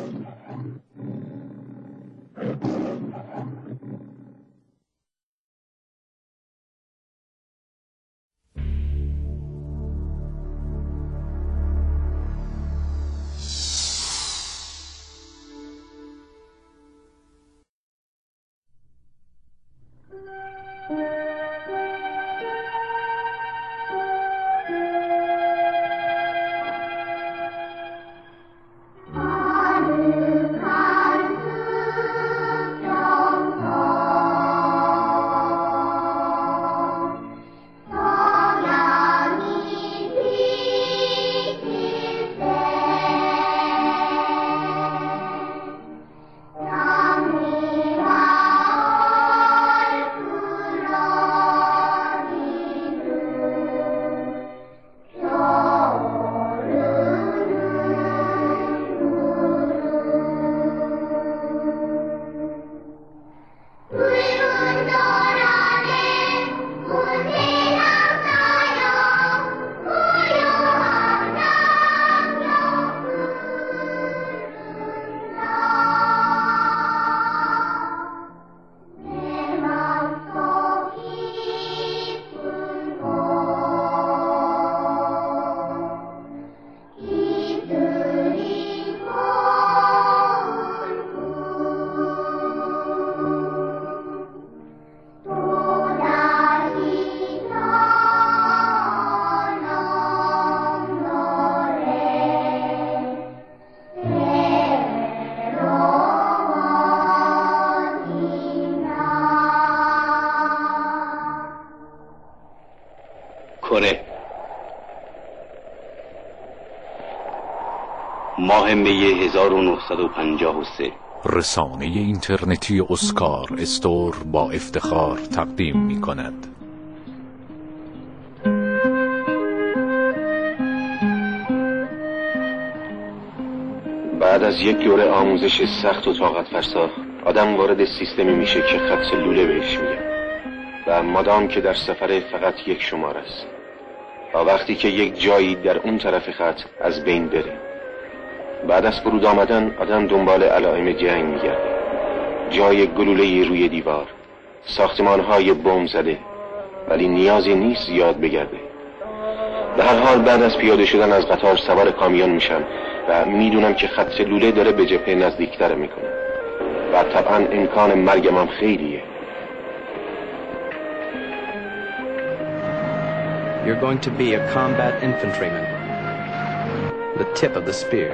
ماه می 1953 رسانه اینترنتی اسکار استور با افتخار تقدیم می کند. بعد از یک دوره آموزش سخت و طاقت فرسا آدم وارد سیستمی میشه که خط سلوله بهش میگه و مادام که در سفر فقط یک شماره است تا وقتی که یک جایی در اون طرف خط از بین بره. بعد از فرود آمدن آدم دنبال علائم جنگ میگرده، جای گلوله روی دیوار، ساختمان‌های بمب زده، ولی نیازی نیست زیاد بگرده. به هر حال بعد از پیاده شدن از قطار سوار کامیون میشم و میدونم که خط سلوله داره به جبهه نزدیکتر میکنه و طبعا امکان مرگم هم خیلیه. You're going to be a combat infantryman, the tip of the spear.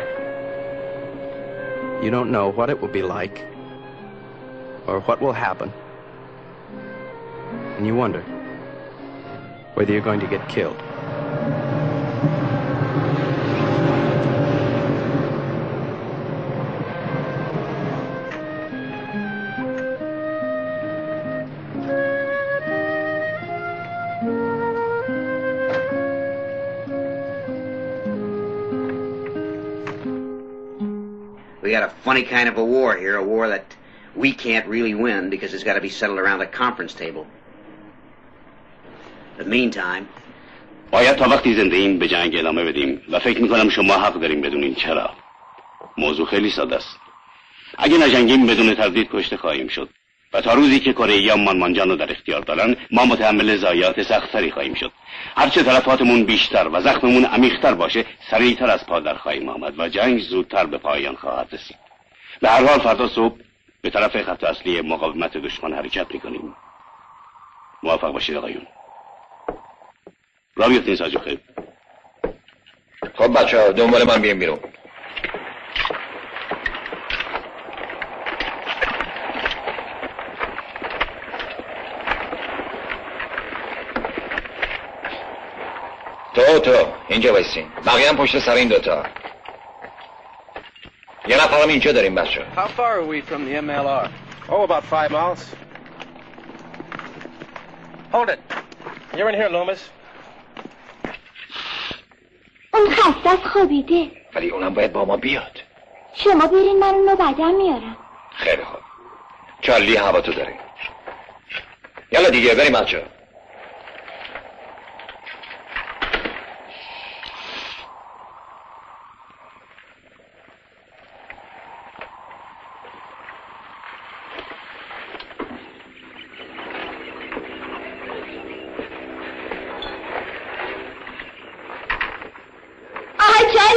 You don't know what it will be like or what will happen, and you wonder whether you're going to get killed. We got a funny kind of a war here, a war that we can't really win because it's got to be settled around a conference table. In the meantime, باید تا وقتی زنده ایم به جنگ ادامه بدیم و فکر میکنم شما حق داریم بدونین چرا. موضوع خیلی ساده است. اگه نجنگیم بدون تردید کشته خواهیم شد و تا روزی که کره‌ای‌ها مانجان رو در اختیار دارن ما متحمل ضایعات سخت‌تری خواهیم شد. هرچه تلفاتمون بیشتر و زخممون عمیق‌تر باشه سریعتر از پا در خواهیم آمد و جنگ زودتر به پایان خواهد رسید. به هر حال فردا صبح به طرف خط اصلی مقاومت دشمن حرکت می‌کنیم. موفق باشید آقایون. را بیفتین ساجو خیل. خب بچه‌ها دنبال من بیاین بیرون. تو اینجا وایسین، بقیه هم پشت سر این دوتا. یه نفرم اینجا داریم بچه. How far are we from the MLR? Oh, about 5 miles. Hold it. You're in here, Loomis. اون خسته از خوابیده. ولی اونم باید با ما بیاد. شما برین من اونو بعدم میارم. خیلی خوب. چارلی هوا تو داره. یالا دیگه بریم بچه.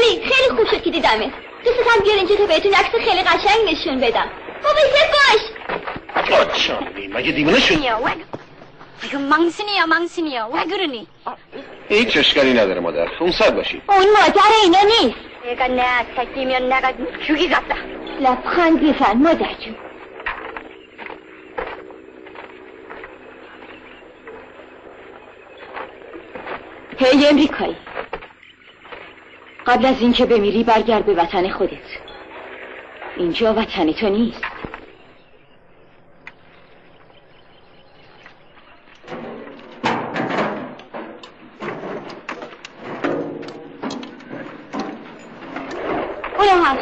چطوری؟ خیلی خوب شد که دیدمت. دوستم بیار اینجا تا بهتون عکس خیلی قشنگ نشون بدم. بابا باش. چارلی مگه دیوانه شد؟ 이거 망신이야. 왜 그러니? هیچ اشکالی نداره مادر. خونسرد باشی. اون مادر اینا نیست. 얘가 내 새끼면 내가 죽이겠다. لبخند بزن مادر جون. هی امریکایی، قبل از اینکه بمیری برگرد به وطن خودت. اینجا وطن تو نیست. برو هش.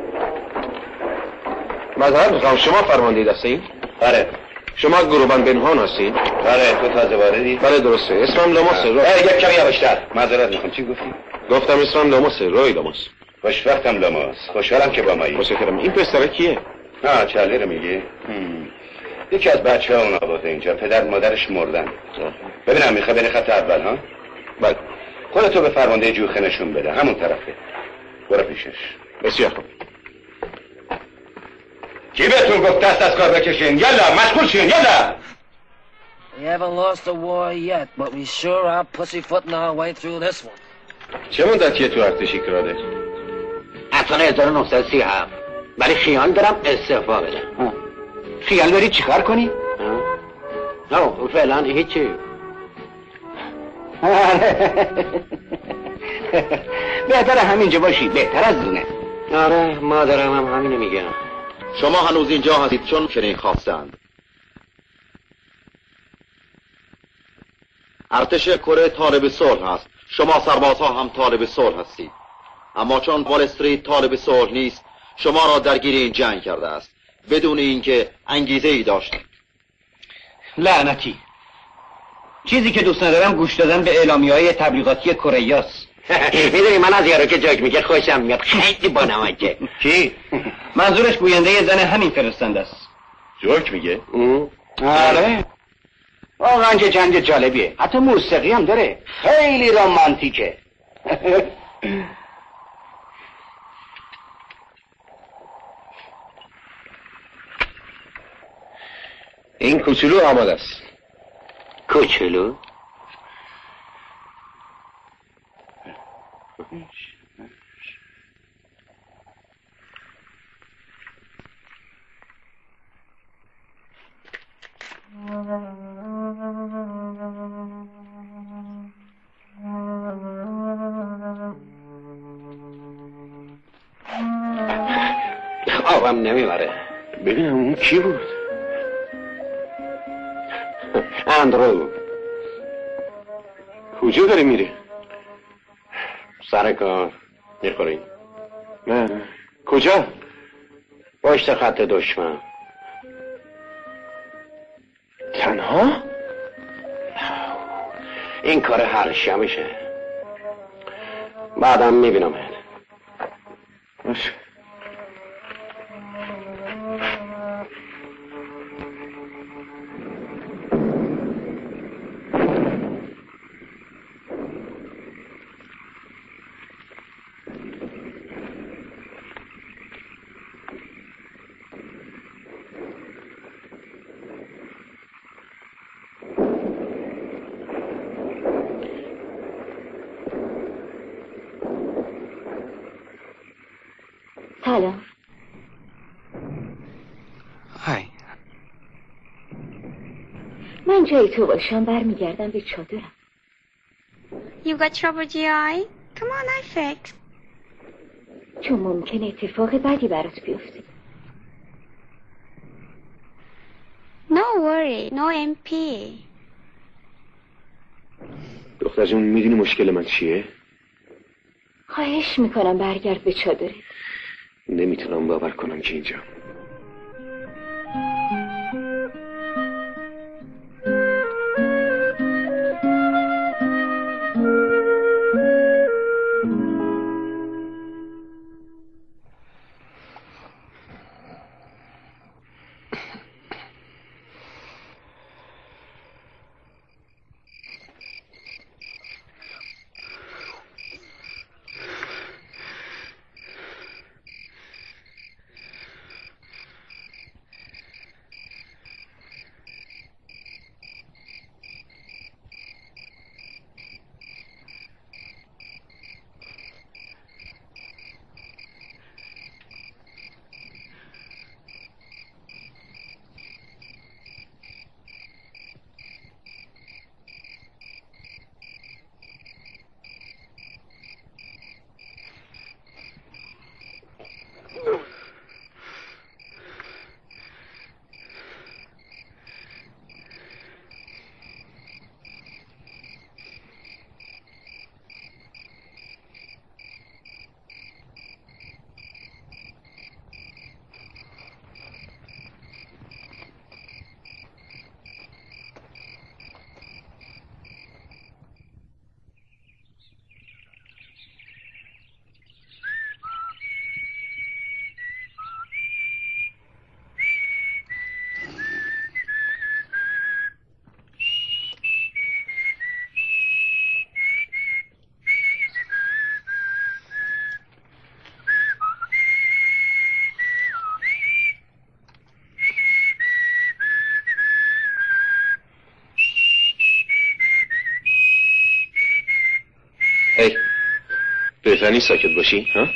مظهر میخوام شما فرمانده دسته این؟ آره. شما گروبان بنهان هستین؟ آره تو تازه واردی؟ بله درسته. اسمم لاماسه. یک کمی یواشتر. معذرت میخوام. چی گفتی؟ گفتم اسمم لاماسه. روی لاماس. خوشوقتم لاماس. خوشحالم که با مایی. متشکرم. این پسره کیه؟ چارلی رو میگی؟ یکی از بچه ها اون آورده اینجا. پدر مادرش مردن. ببینم میخوای بری خط اول ها؟ بله. خودتو به فرمانده جوخه نشون بده. همون طرفه. برو پیشش. بسیار خوب. کی بهتون گفت دست از کار بکشین؟ یلا مشغول شین یلا. We haven't lost a war yet, but we sure are pussyfooting our way through this one. چه مدتیه تو ارتش کراده؟ از سال 1937. ولی خیال دارم استعفا بدم. خیال داری چیکار کنی؟ نه فعلا هیچی. بهتره همینجا باشی. بهتر از دونه. آره مادرم هم همینو میگه. شما هنوز اینجا هستید چون چنین خواستند. ارتش کره طالب صلح هست. شما سربازها هم طالب صلح هستید. اما چون وال استریت طالب صلح نیست، شما را درگیر این جنگ کرده است بدون اینکه انگیزه ای داشتید. لعنتی. چیزی که دوست ندارم گوش دادن به اعلامیه‌های تبلیغاتی کره است. میدونی من از یارو که جاک میگه خوشم میاد. خیلی بانمکه. کی؟ منظورش گوینده زن همین فرستنده است. جوک میگه؟ آره. واقعا که جنگ جالبیه. حتی موسیقی هم داره. خیلی رمانتیکه. این کوچولو آماده است. کوچولو؟ آبم نمیبره. ببینم اون کی بود؟ اندرو. کجا داره میره؟ سر کار. میخوریم. نه. کجا؟ پشت خط دشمن. تنها؟ این کار هر شبشه. بعدم میبینمت. باشه. سلام. Hi. من جای تو باشم برمیگردم به چادرم. You got trouble, GI? Come on, I fix. چون ممکن اتفاق بدی برات بیفته. No worry, no MP. دختر جون میدونی مشکل من چیه؟ خواهش میکنم برگرد به چادرت. نمیتونم باور کنم که اینجا. بهتر نیست ساکت باشی؟ ها؟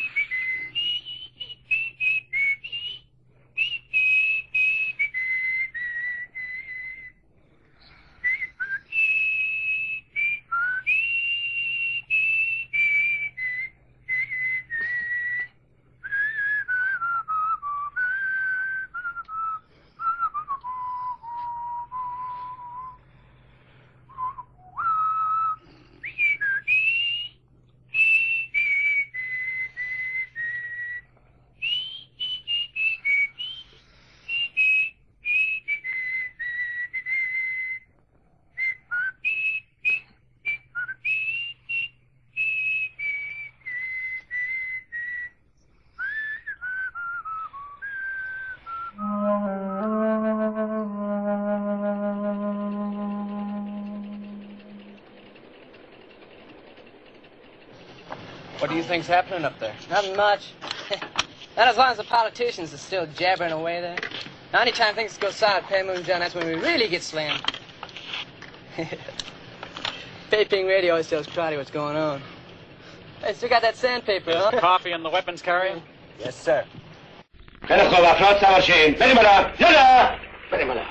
What do you think's happening up there? Nothing much. Not as long as the politicians are still jabbering away there. Now, anytime things go south, Pay Moon John, that's when we really get slammed. Paping radio always tells Crowdy what's going on. Hey, still got that sandpaper, huh? Coffee in the weapons carrier? Yes, sir. خیلی خوب افراد سوار شین. بریم بالا. یالا. بریم بالا.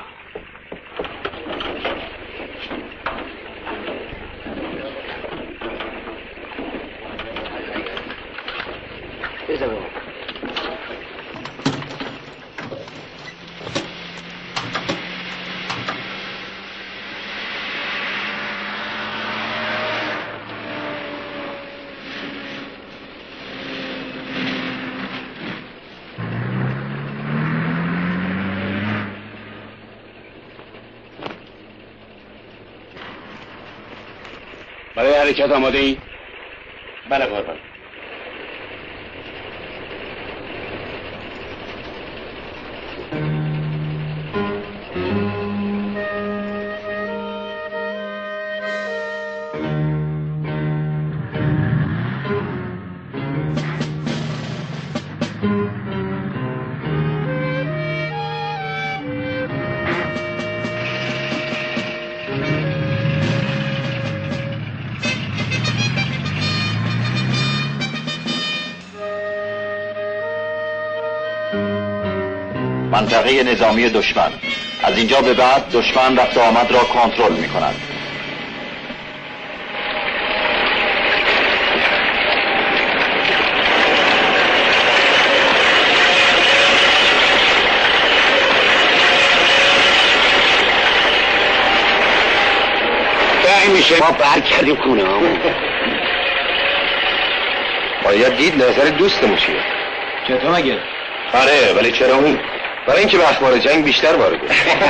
برای حرکت آماده ای؟ بله قربان. منطقه نظامی دشمن. از اینجا به بعد دشمن رفت و آمد را کنترل می کند. این میشه ما بر کردیم خونه همون. باید دید نظر دوستمون چیه. چطور مگه؟ آره ولی چرا اون؟ برای اینکه به اخبار جنگ بیشتر وارده.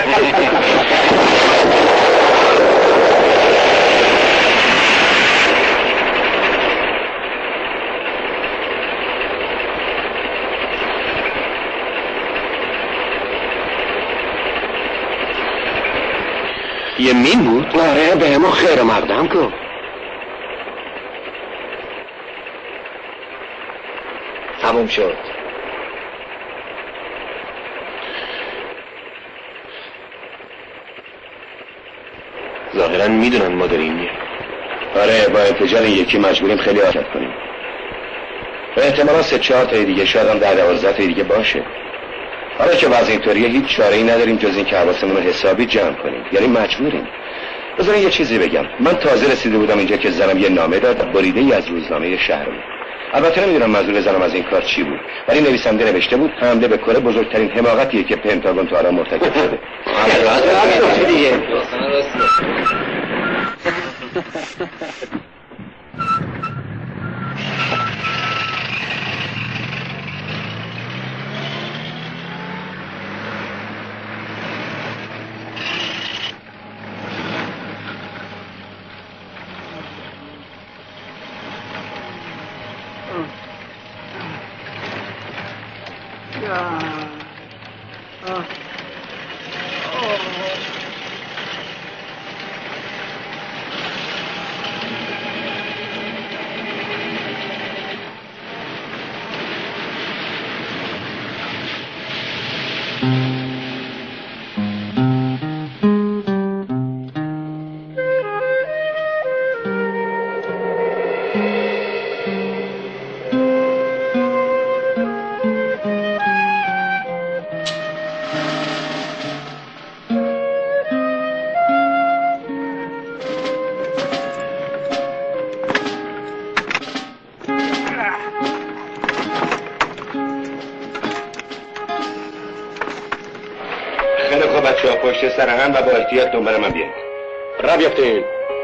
یه مین بود؟ آره به همون خیر مقدم کن. تموم شد. ظاهرا میدونن ما داریم میریم. آره با انفجار یکی مجبوریم خیلی حرکت کنیم. و احتمالا 3-4 تای دیگه شاید هم 10-12 تای دیگه باشه. حالا که وضع اینطوریه هیچ چاره‌ای نداریم جز این که حواسمون رو حسابی جمع کنیم. یعنی مجبوریم. بذارین یه چیزی بگم. من تازه رسیده بودم اینجا که زنم یه نامه داد بریده‌ای از روزنامه شهرمون. البته نمیدونم منظور زنم از این کار چی بود، ولی نویسنده نوشته بود حمله به کره بزرگترین حماقتیه که پنتاگون تا الان مرتکب شده. بچه‌ها پشت سر هم و با احتیاط دنبال من بیاید. را بیافتین.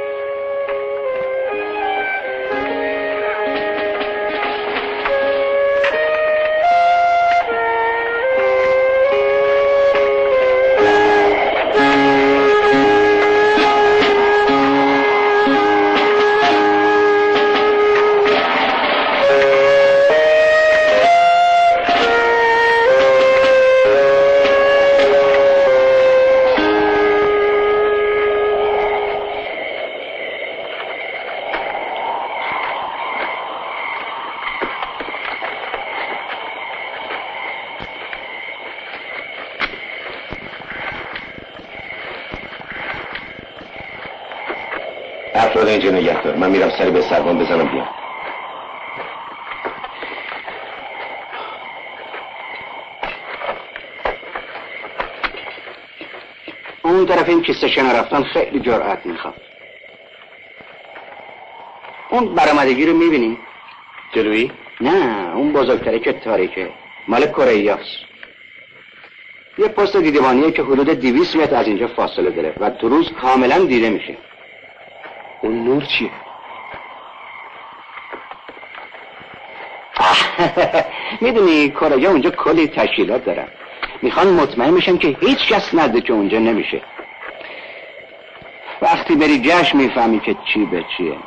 افراد اینجا نگه دار. من میرم سری به سروان بزنم بیام. اون طرف این کیسه شنا رفتن خیلی جرأت میخواد. اون برآمدگی رو میبینی؟ جلویی؟ نه، اون بزرگتره که تاریکه، مال کره-ای-است. یه پست دیدبانیه که حدود 200 متر از اینجا فاصله داره و تو روز کاملا دیده میشه. اون نور چیه؟ میدونی کره اونجا کلی تشکیلات دارن، میخوان مطمئن میشن که هیچ کس نزدیک اونجا نمیشه. وقتی بری جشن میفهمی که چی به چیه.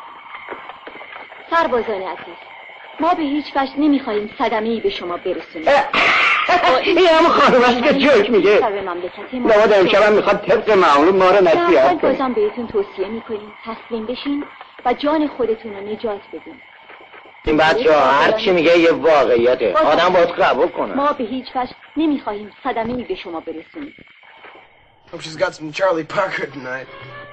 سربازان عزیز، ما به هیچ وجه نمیخواهیم صدمه‌ای به شما برسونیم. این همه خانم است که جوک میگه. نواد امشب میخواد طبق معمول ما رو نصیحت کنه. بازم بهتون توصیه میکنیم تسلیم بشین و جان خودتون رو نجات بدین. این بچه‌ها هر چی میگه یه واقعیته، آدم باید قبول کنه. ما به هیچ وجه نمیخواهیم صدمه‌ای به شما برسونیم. Hope she's got some Charlie Parker tonight.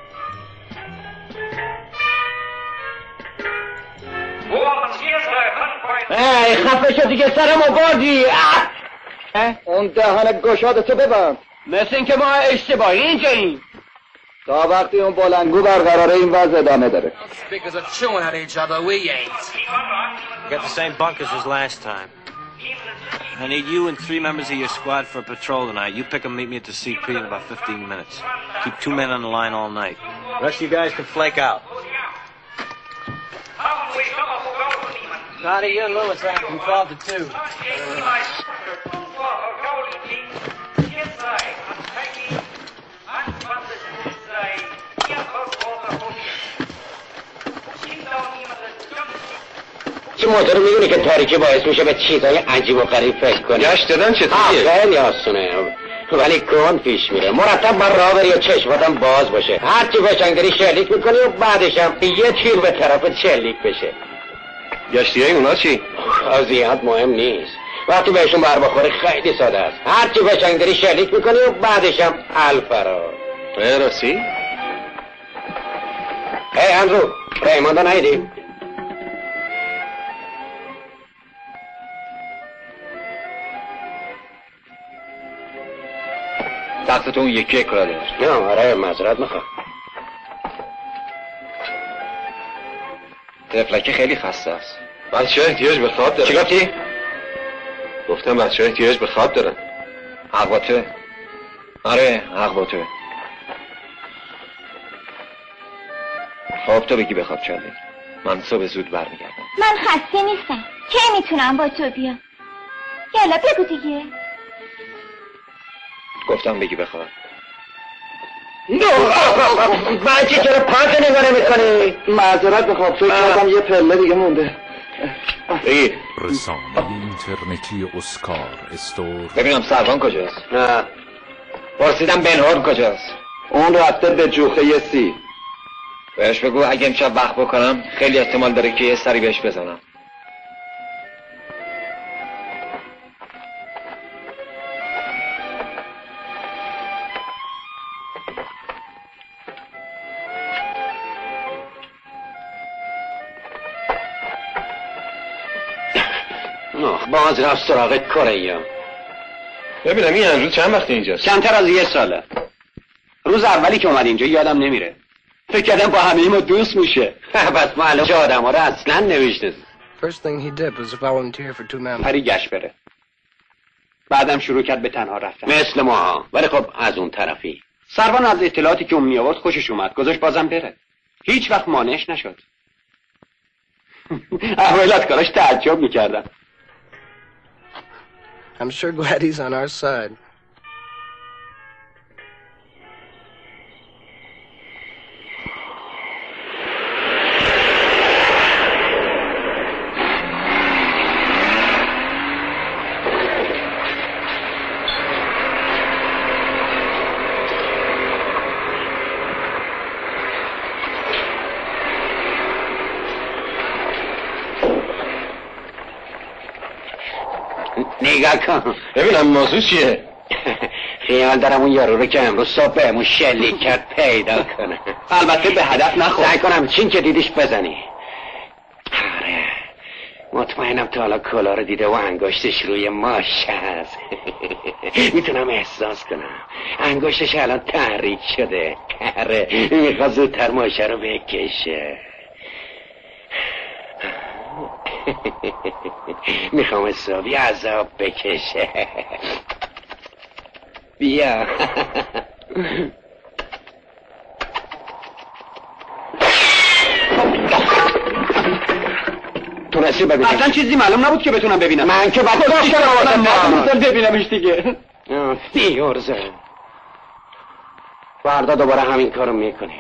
ای خفه شد دیگه، سرمو بردی. اون دهن گشادتو ببند. مثل این که ما اشتباهی اینجاییم. تا وقتی اون بلندگو برقراره این وضع ادامه داره. Speakers are chewing at each other, we ain't. We got the same bunkers as last time. I need you and 3 members of your squad for a patrol tonight. You pick 'em, meet me at the CP in about 15 minutes. Keep 2 men on the line all night. The rest of you guys can flake out. Scotty, you and Lewis are from 12 to 2. چه موتور میدونی که تاریکی باعث میشه به چیزای عجیب و غریب فکر کنی؟ گشت دادن چطوریه؟ خیلی آسونه ولی کن پیش میره. مرتب بر راه بری و چشماتم باز باشه. هر چی بچنگ داری شلیک میکنی و بعدش هم یه تیر به طرف شلیک بشه. گشتیای اونا چی؟ زیاد مهم نیست. وقتی بهشون بر بخوره خیلی ساده است. هر چی بچنگ داری شلیک میکنی و بعدش هم الفرار. راستی؟ هی اندرو، ریماندا نهیدی؟ تختتون یکی اکراده. نه آره معذرت میخوام. تفلکه خیلی خسته است. بچه‌ها احتیاج به خواب دارن. چی گفتی؟ گفتم بچه‌ها احتیاج به خواب دارن. حق با تو. آره حق با تو. خواب تو بگی بخواب چاله. من صبح زود برمیگردم. من خسته نیستم. کی میتونم با تو بیام؟ یالا بگو دیگه. گفتم بگی بخواب. بچه چرا پاک نگاه نمی‌کنی؟ معذرت بخوام فکر کردم یه پله دیگه مونده. بگی. رسانه اینترنتی اسکار استور. ببینم سروان کجاست؟ نه پرسیدم بنهور کجاست؟ اون رفته به جوخه سی. بهش بگو اگه امشب وقت بکنم خیلی احتمال داره که یه سری بهش بزنم. باز رفت سراغ کره. ببینم این اندرو چند وقت اینجاست؟ کمتر از 1 ساله. روز اولی که اومد اینجا یادم نمیره. فکر کردم با همه ما دوست میشه. بس معلوم که آدم ها رو اصلا نمیشناسه. First thing he did was volunteer for 2 men. پری گشت بره. بعدم شروع کرد به تنها رفتن. مثل ما، ولی خب از اون طرفی. سروان از اطلاعاتی که اون می آورد خوشش اومد، گذاشت بازم بره. هیچ وقت مانعش نشد. اولاد کاراش تعجب میکردن. I'm sure glad he's on our side. نگاه کن ببینم موضوع چیه. خیال دارم اون یارو رو که امروز صبح بهمون شلیک کرد پیدا کنه. البته به هدف نخور. سعی کنم چین که دیدیش بزنی. آره مطمئنم تا حالا کلا رو دیده و انگشتش روی ماشه هست. میتونم احساس کنم انگشتش الان تحریک شده. آره میخواد زودتر ماشه رو بکشه. میخوام حسابی عذاب بکشه. بیا. تونستی ببینم؟ اصلا چیزی معلوم نبود که بتونم ببینم. من که بعد نمیتونم ببینمش دیگه. بیارزه فردا دوباره همین کارو میکنی.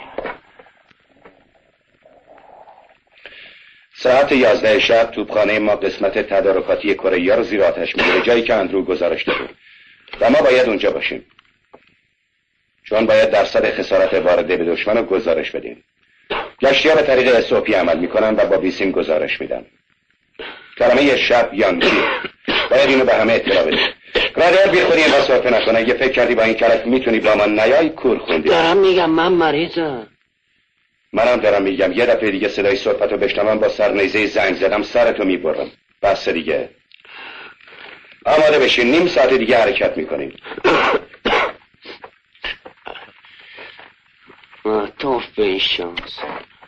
ساعت 11 شب توپخانه ما قسمت تدارکاتی کره رو زیر آتش میگیره، جایی که اندرو گزارش داده و ما باید اونجا باشیم چون باید درصد خسارت وارده به دشمن رو گزارش بدیم. گشتی‌ها به طریق SOP عمل میکنن و با بیسیم گزارش میدن. کلمه شب یانکی باید اینو به همه اطلاع بدیم. رادیو بی خودی اینقدر صرفه نکنه. اگه فکر کردی با این کلک میتونی با من نیای کور خوندی. دارم میگم من مریضم. منم دارم میگم یه دفعه دیگه صدای صحبتو بشنوم با سرنیزه زنگ زدم سرتو میبرم. بس دیگه. آماده بشین، نیم ساعت دیگه حرکت میکنیم. توف به این شانس.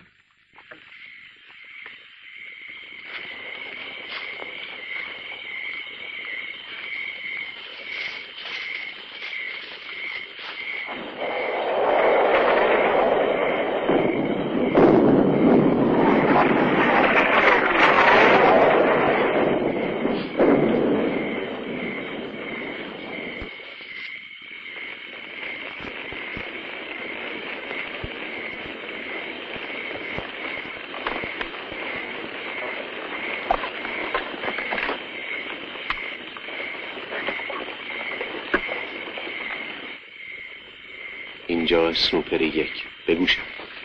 اینجا سنوپر 1 بگوشم.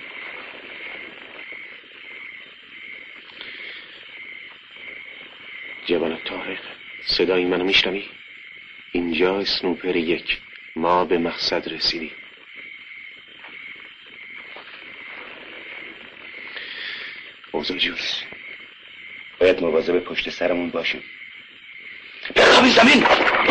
جوان طارق صدای منو میشنوی؟ اینجا سنوپر 1 ما به مقصد رسیدیم. اوضاع جوست. باید مواظب پشت سرمون باشیم. بخوابی زمین.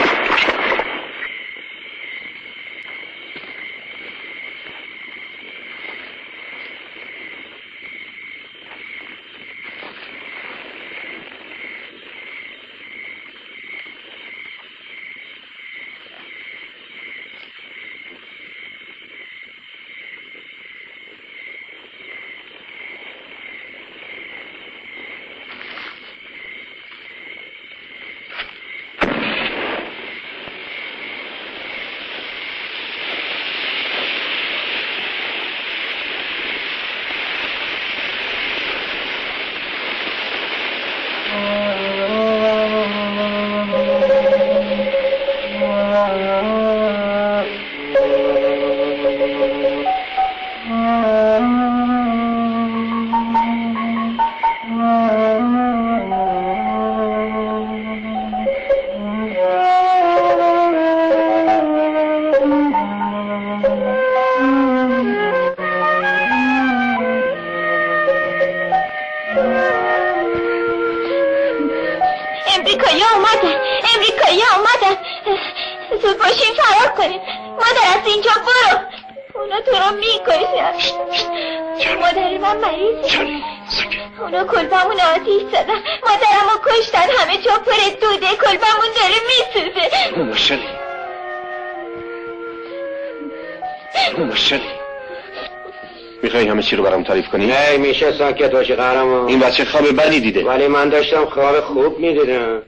امریکایی آمدن. زود باشین فرار کنیم. مادر از اینجا برو. اونا تو رو میکشن. مادر من مریضه. اونا کلبمون آتیش زدن. مادرمو کشتن. همه جا پر دوده. کلبمون داره میسوزه. مشکلی میخوای همه چی رو برام تعریف کنی؟ نه میشه ساکت باشی قهرمان. این بچه خواب بدی دیده. ولی من داشتم خواب خوب میدیدم.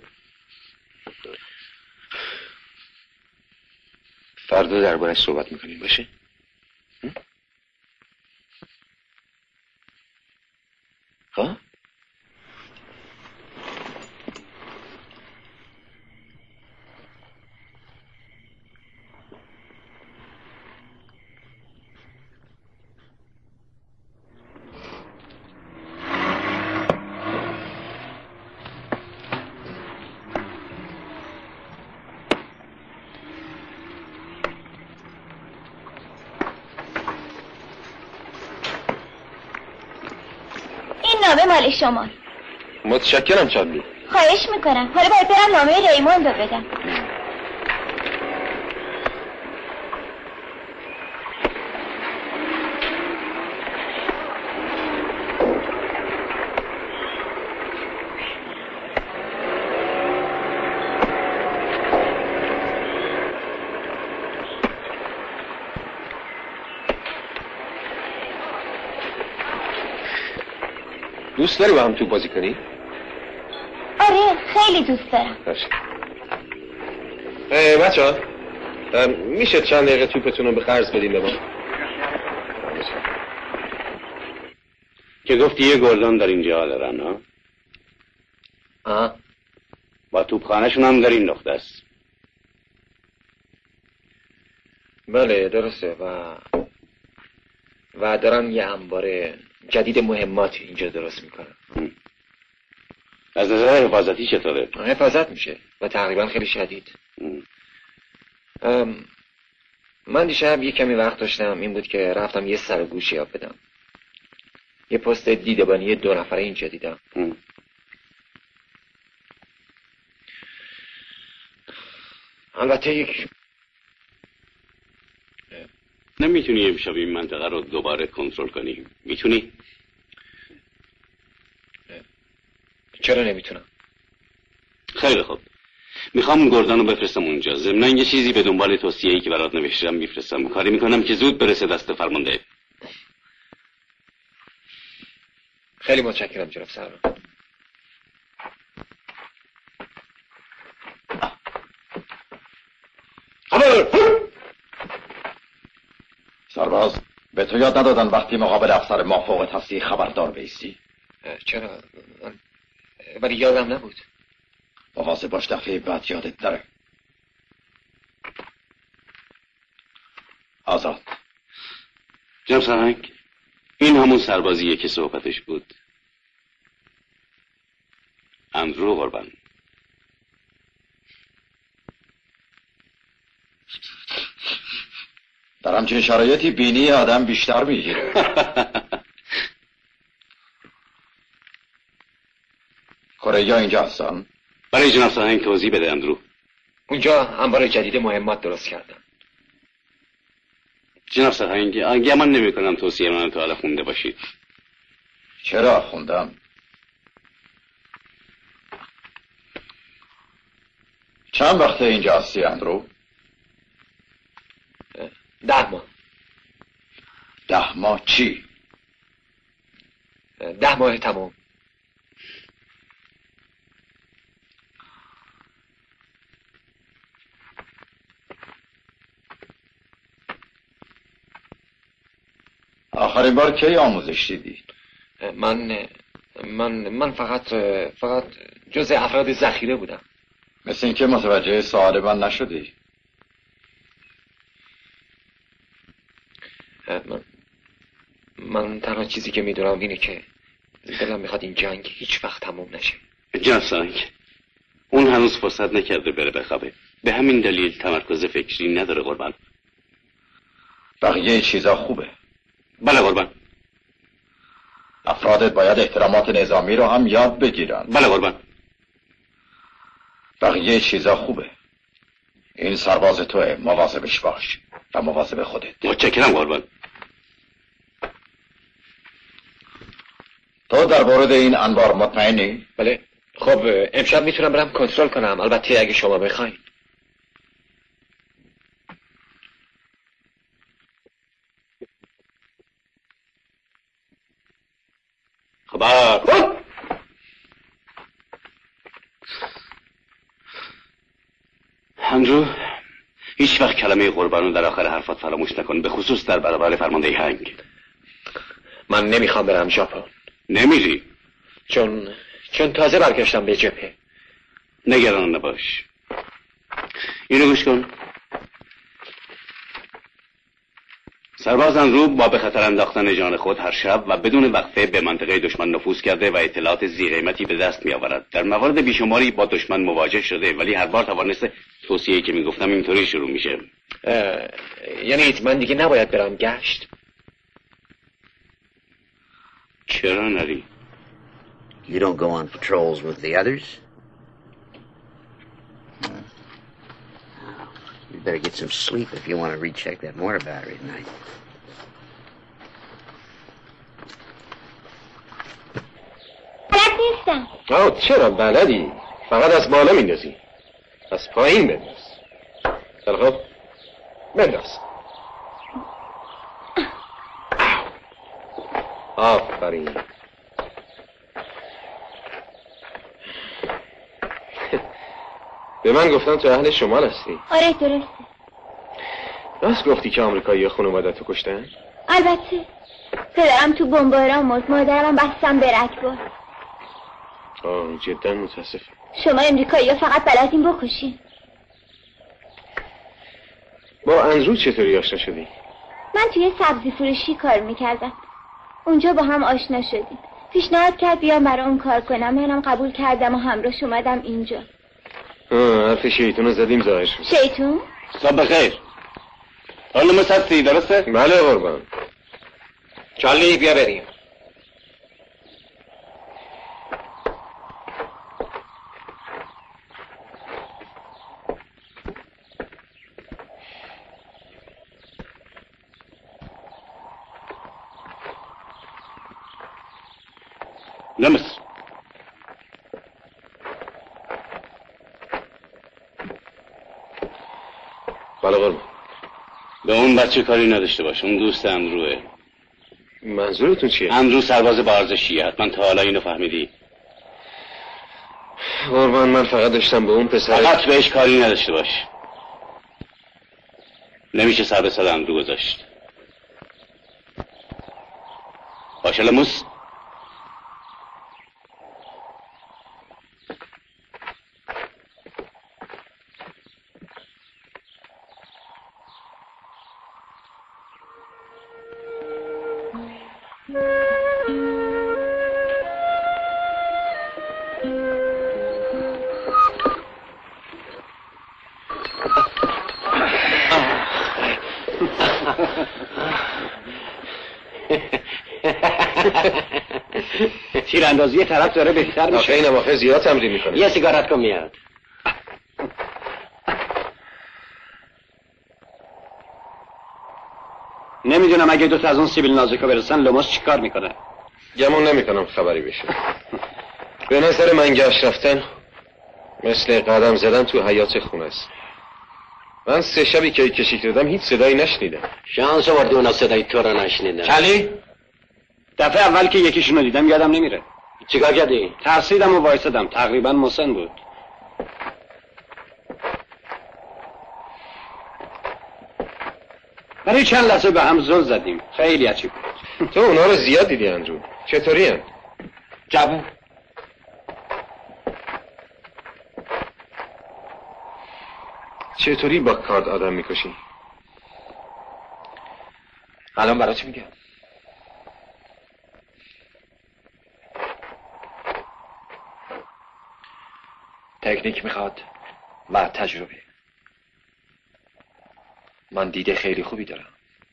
فردا دربارش صحبت میکنیم باشه؟ ها؟ نامه مال شما. متشکرم چارلی. خواهش میکنم. حالا باید برم نامه ریموند رو بدم. دوست داری با هم توپ بازی کنی؟ آره خیلی دوست دارم. بچه‌ها میشه چند دقیقه توپتون رو به قرض بدیم به ما؟ که گفتی یه گردان در اینجا دارن ها؟ آه. با توپخانه‌شون هم در این نقطه است. بله درسته و دارن یه انبار جدید مهمات اینجا درست میکنن. از نظر حفاظتی چطوره؟ حفاظت میشه و تقریبا خیلی شدید. من دیشب یه کمی وقت داشتم، این بود که رفتم یه سر گوشی یاب بدم. یه پست دیدبانی 2 نفره اینجا دیدم. البته یک نمیتونی امشب این منطقه رو دوباره کنترل کنی؟ میتونی؟ چرا نمیتونم؟ خیلی خوب. میخوام گردان رو بفرستم اونجا. ضمناً یه چیزی به دنبال توصیه‌ای که برات نوشتم میفرستم. کاری میکنم که زود برسه دست فرمانده. خیلی متشکرم جناب سرور. سرباز به تو یاد ندادن وقتی مقابل افسر ما فوق هستی خبردار بیستی؟ چرا؟ ولی یادم نبود. مواظب باش دفعه بعد یادت نره. آزاد. جناب سرهنگ این همون سربازیه که صحبتش بود. اندرو قربان. در همچین شرایطی بینی آدم بیشتر میگیره. کره اینجا هستن؟ برای جناب سرهنگ توضیح بده اندرو. اونجا انبار جدید مهمات درست کردن. جناب سرهنگ گمان نمی کنم توصیه من تا حالا خونده باشید. چرا خوندم؟ چند وقته اینجا هستی اندرو؟ 10 ماه. 10 ماه چی؟ 10 ماه تمام. آخرین بار کی آموزش دیدی؟ من فقط جزء افراد ذخیره بودم. مثل اینکه متوجه سوال من نشدی. من تنها چیزی که میدونم اینه که دلم میخواد این جنگ هیچ وقت تموم نشه. جناب سرهنگ اون هنوز فرصت نکرده بره بخوابه. به همین دلیل تمرکز فکری نداره قربان. بقیه چیزا خوبه. بله قربان. افرادت باید احترامات نظامی رو هم یاد بگیرن. بله قربان. بقیه چیزا خوبه. این سرباز توه، مواظبش باش و مواظب خودت. متشکرم قربان. تو در مورد این انبار مطمئنی؟ بله. خب امشب میتونم برم کنترل کنم، البته اگه شما بخواین. خبر اندرو، هیچ وقت کلمه قربان رو در آخر حرفات فراموش نکن، به خصوص در برابر فرمانده هنگ. من نمیخوام برم ژاپن. نمیری؟ چون تازه برگشتم به جبهه. نگران نباش. اینو گوش کن. سرباز اندرو با به خطر انداختن جان خود هر شب و بدون وقفه به منطقه دشمن نفوذ کرده و اطلاعات ذی‌قیمتی به دست می آورد. در موارد بیشماری با دشمن مواجه شده، ولی هر بار توانسته. توصیه‌ای که میگفتم اینطوری شروع میشه. یعنی من دیگه نباید برم گشت؟ چرا نری؟ You don't go on patrols with the others? You better get some sleep if you want to recheck that mortar battery tonight. بلد نیستم. چرا بلدی؟ فقط از بالا میندازی. از پایین بنداز. خب بنداز. آفرین. به من گفتن تو اهل شمال هستی. آره درسته. راست گفتی که آمریکایی خانواده‌تو کشتن؟ البته. پدرم تو بمباران مرد، مادرم بستم به رگبار. جدا متاسفم. شما امریکایی‌ها فقط بلدین بکشین. با اندرو چطوری آشنا شدی؟ من توی سبزی فروشی کار میکردم. اونجا با هم آشنا شدیم. پیشنهاد کرد بیام برای اون کار کنم. منم قبول کردم و همراهش اومدم اینجا. حرف شیطون رو زدیم ظاهر شد. شیطون؟ صبح بخیر. حالا هستی درسته؟ بله قربان. چارلی بیا بریم. لمس. بله قربان. به اون بچه کاری نداشته باش، اون دوست اندروه. منظورتون چیه؟ اندرو سرباز با ارزشیه، حتما تا حالا اینو فهمیدی. قربان من فقط داشتم به اون پسر. فقط بهش کاری نداشته باش. نمیشه سر به سر اندرو گذاشت. باشه لموس. تیراندازی طرف داره بهتر میشه. اینم آخه زیاد تمرین میکنه. یه سیگارت کن میاد. نمیدونم اگه دوتا از اون سیبیل نازکا برسن لوماس چیکار میکنه؟ گمون نمیکنم خبری بشه. به نظر من گشت رفتن مثل قدم زدن تو حیاط خونه است. من 3 شبی که کشیک دادم هیچ صدایی نشنیدم. شانس آوردی اونا صدای تو رو نشنیدن. چلی؟ دفعه اول که یکیشونو دیدم یادم نمیره. چیکار کردی؟ ترسیدم و وایسادم، تقریبا مسن بود. برای چند لحظه به هم زل زدیم. خیلی عجیب بود. تو اونا رو زیاد دیدی اندرو. چطوری هن؟ جوون. چطوری با کارد آدم میکشی؟ الان برای چی میگم؟ تکنیک میخواد و تجربه. من دیده خیلی خوبی دارم.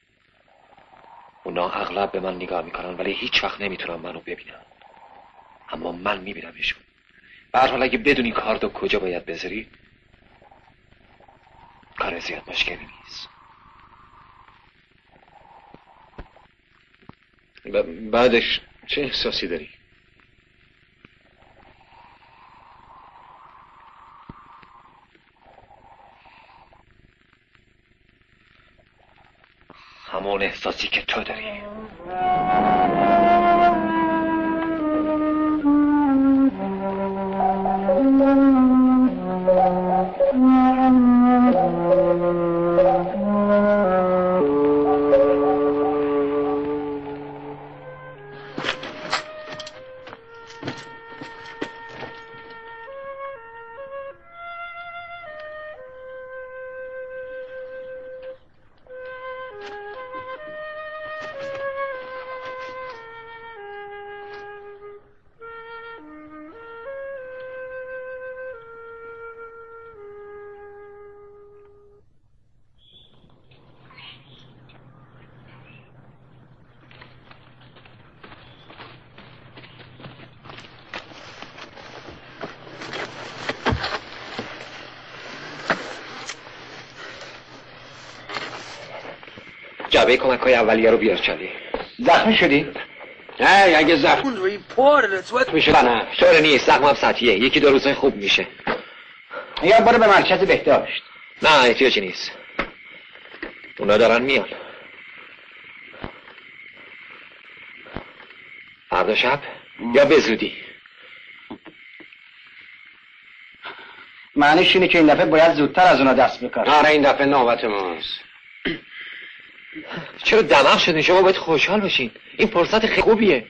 اونا اغلب به من نگاه میکنن ولی هیچ وقت نمیتونن منو ببینن. اما من میبینمشون. به هر حال اگه بدونی کاردو کجا باید بذاری کار زیاد مشکلی نیست. بعدش چه احساسی داری؟ همون احساسی که تو داری. جعبه کمک‌های اولیه رو بیار چالی. زخمی شدی؟ نه اگه زخم میشه نه طور نیست، زخمم سطحیه، یکی دو روزه خوب میشه. یا برو به مرکز بهداشت. نه احتیاجی نیست، اونا دارن میان. فردا شب یا به زودی. معنیش اینه که این دفعه باید زودتر از اونا دست بکار. آره این دفعه نوبت ماست. چرا دماغ شدین؟ شما باید خوشحال باشین، این فرصت خیلی خوبیه.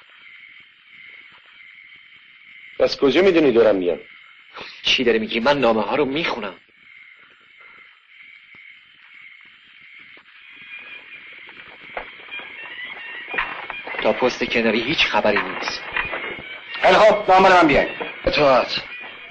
بس کجا میدونی دارم میام؟ چی داری میگی؟ من نامه ها رو میخونم. تا پست کناری هیچ خبری نیست. خیلی خوب نامه من بیاین. اطاعت.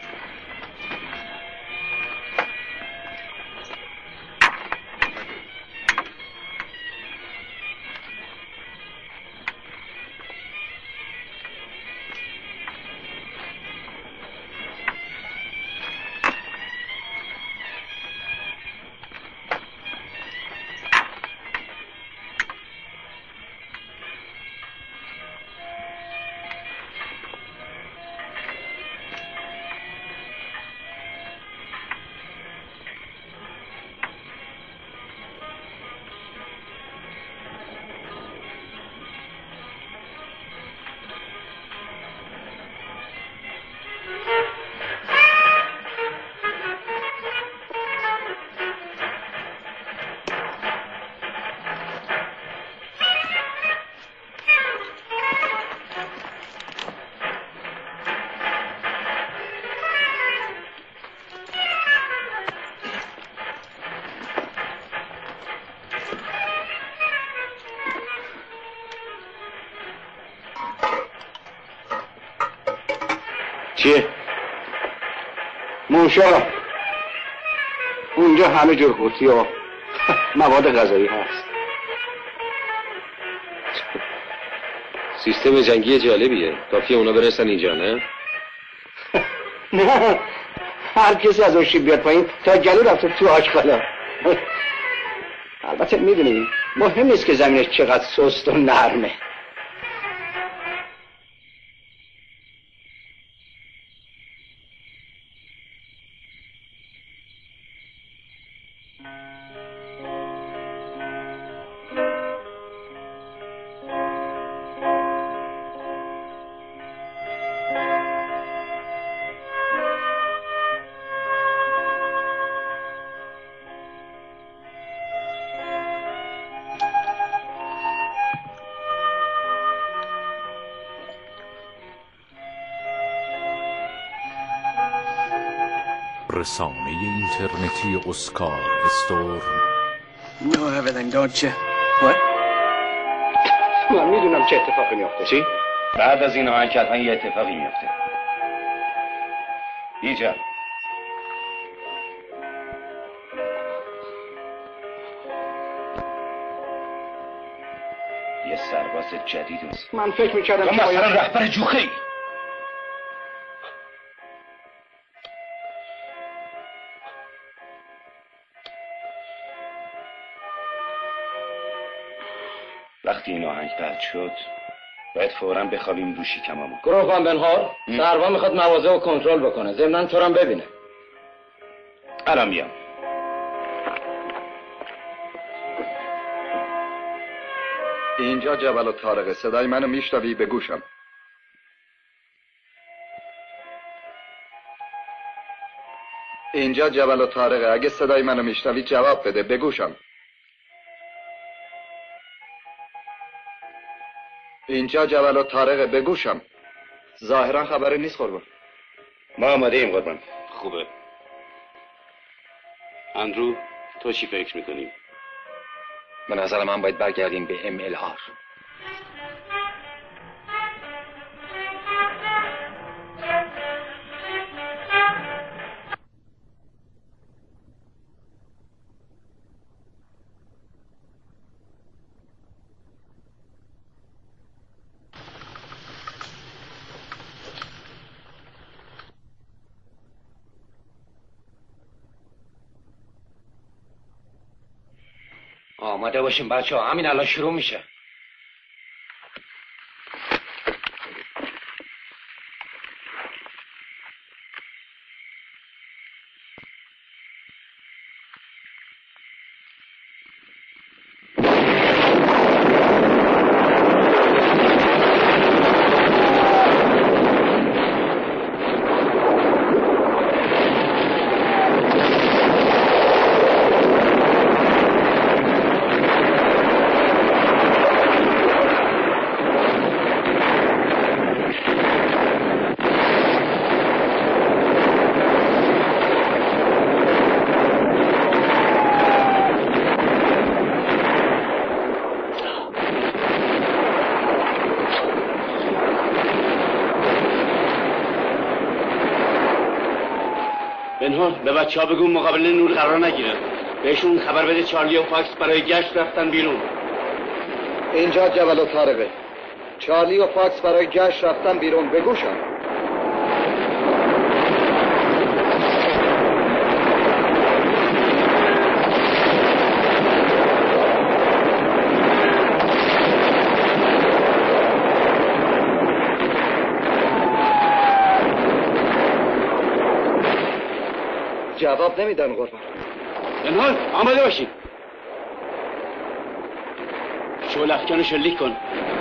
چیه؟ موشا اونجا همه جور قوطی و مواد غذایی هست. سیستم جنگی جالبیه. کافیه اونا برسن اینجا نه؟ نه هر کسی از اون بیاد پایین تا گلو رفته تو آشغالا. البته میدونی مهم نیست که زمینش چقدر سست و نرمه. رسانه اینترنتی اسکار استور. You know everything, don't you? What? من میدونم چه اتفاقی میفته. چی؟ بعد از این آهنگ حتما یه اتفاقی میفته. اینجا یه سرباز جدید است. من فکر میکردم تو مثلا رهبر جوخی. وقتی این آهنگ قطع شد باید فوراً بخوابیم رو شکممون. گروه خان بنهار سروا میخواد مواضع رو کنترل بکنه، ضمناً تو هم ببینه. الان میام. اینجا جبل الطارق، صدای منو میشنوی؟ به گوشم. اینجا جبل الطارق، اگه صدای منو میشنوی جواب بده. به گوشم. اینجا جبل الطارق، به گوشم. ظاهرا خبری نیست قربان. ما آماده ایم قربان. خوبه. اندرو تو چی فکر میکنی؟ به نظر من باید برگردیم به MLR. آماده باشیم بچه ها، همین الان شروع میشه. به بچه ها بگو مقابل نور قرار نگیرن. بهشون خبر بده چارلی و فاکس برای گشت رفتن بیرون. اینجا جبل و طارقه. چارلی و فاکس برای گشت رفتن بیرون. بگوشم. جواب نمیدن قربان. انحال آماده باشین. شعله افکن رو شلیک کن.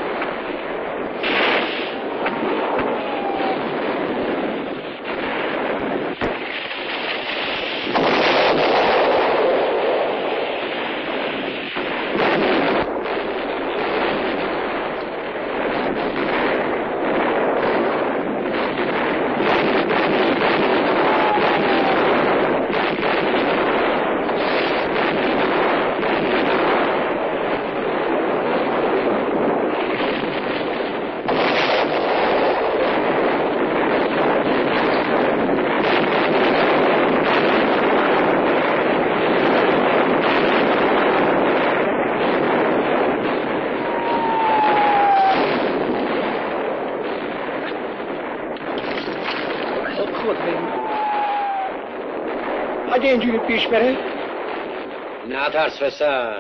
اگه اینجوری پیش بره؟ نه ترس پسر.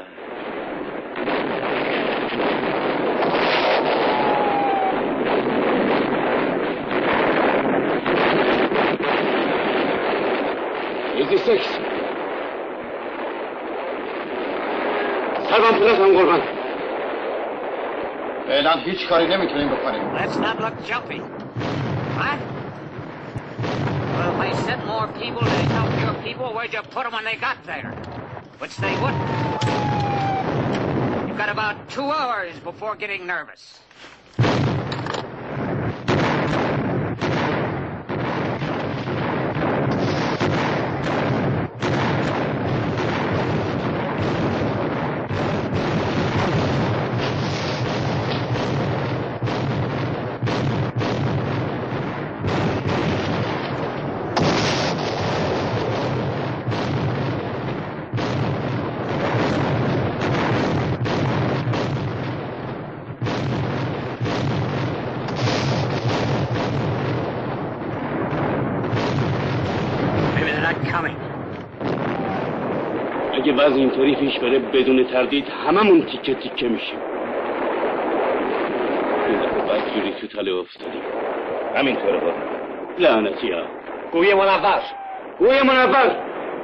ایزی سکس سربان پلاسم قربان. فعلا هیچ کاری نمیتونیم بکنیم. Let's not look jumpy. What? Well, if they sent more people to help your people, where'd you put them when they got there? Which they wouldn't. You've got about 2 hours before getting nervous. اگه وضع اینطوری پیش بره بدون تردید هممون تیکه تیکه میشیم. این دفعه بدجوری تو تله افتادیم. همینطوره با لعنتی ها. گوی منور. گوی منور.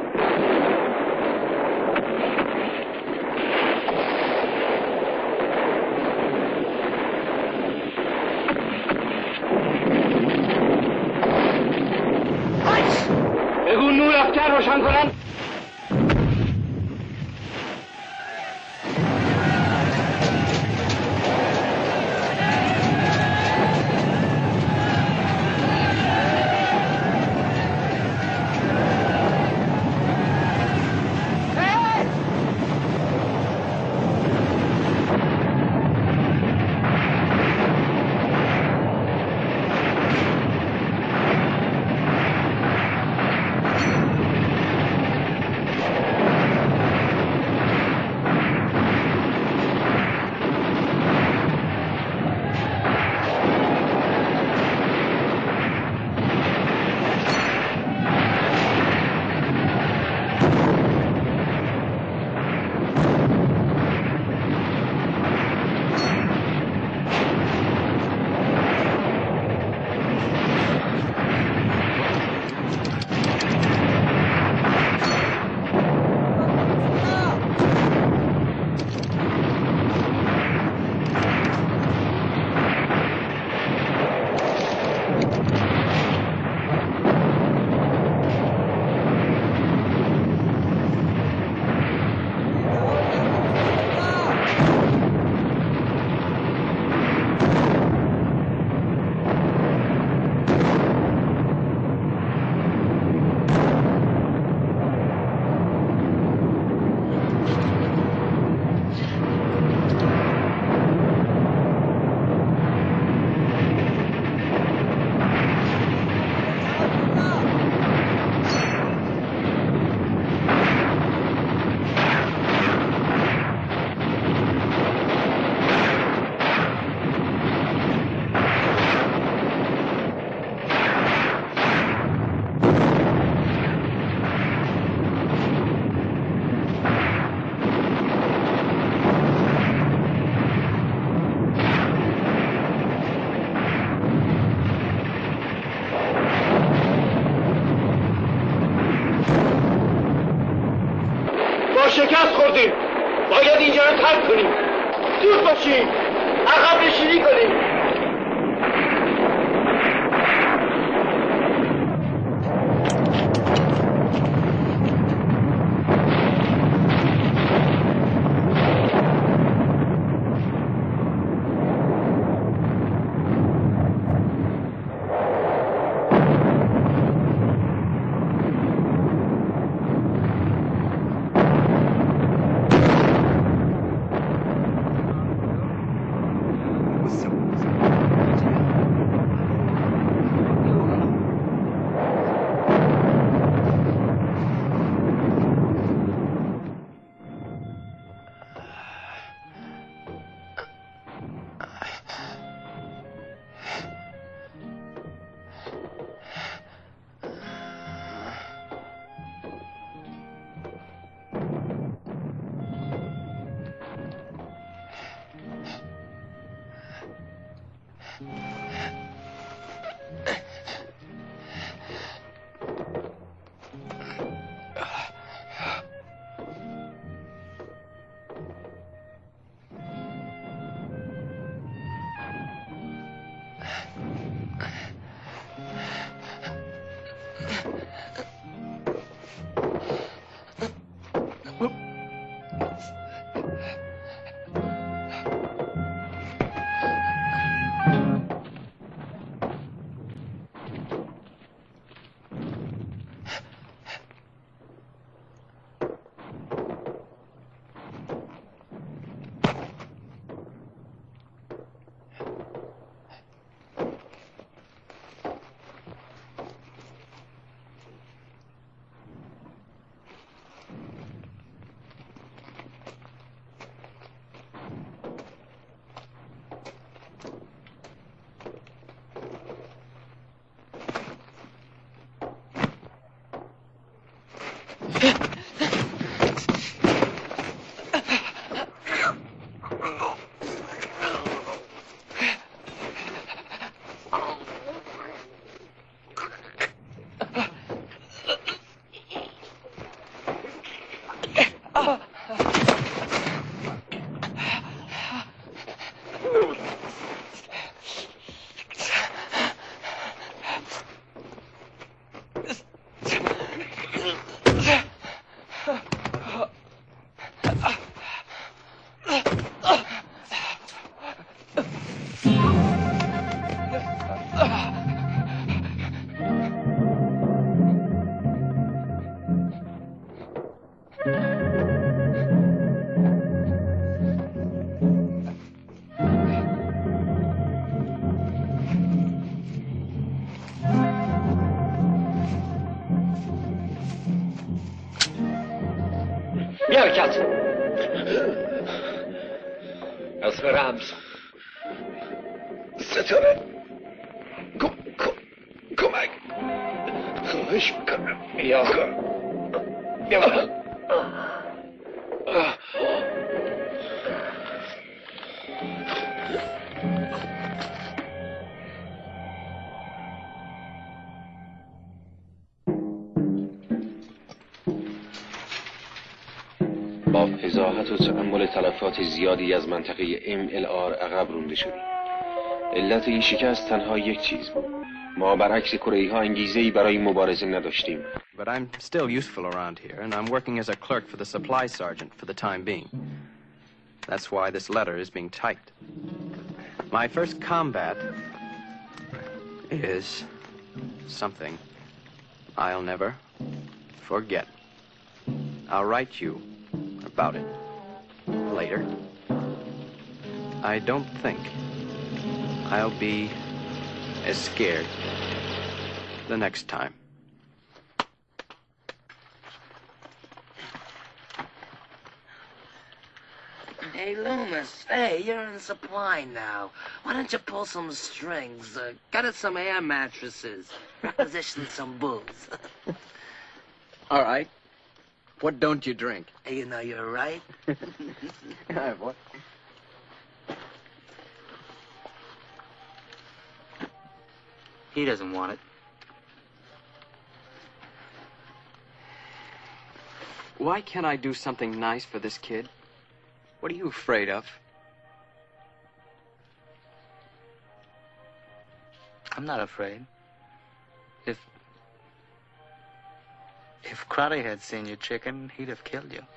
بگو نور افکر روشن کنن. شکست خوردیم. باید اینجا رو ترک کنیم. زود باشیم. عقب نشینی کنیم. بیارکت اسم رمز ستاره کمک خواهش میکنم بیا با فضاحت و تأمل تلفات زیادی از منطقه MLR عقب رونده شدیم. علت این شکست تنها یک چیز بود. ما برعکس کره‌ای ها انگیزه‌ای برای مبارزه نداشتیم. But I'm still useful around here, and I'm working as a clerk for the supply sergeant for the time being. That's why this letter is being typed. My first combat is something I'll never forget. I'll write you about it later. I don't think I'll be as scared the next time. Hey, Loomis, hey, you're in supply now. Why don't you pull some strings, cut us some air mattresses, requisition some booze? All right. What don't you drink? Hey, you know you're right. What? He doesn't want it. Why can't I do something nice for this kid? What are you afraid of? I'm not afraid. If Crowley had seen you, chicken, he'd have killed you.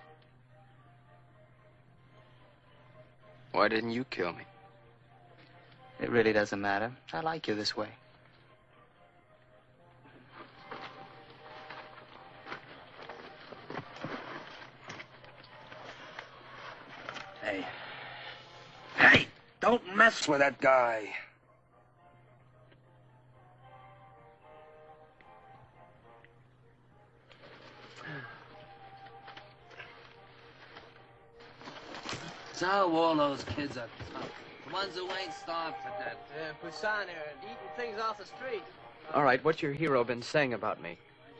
Why didn't you kill me? It really doesn't matter. I like you this way. Hey. Hey, don't mess with that guy. So all those kids are tough. The ones who ain't starved to death. Poussin here, eating things off the street. All right, what's your hero been saying about me?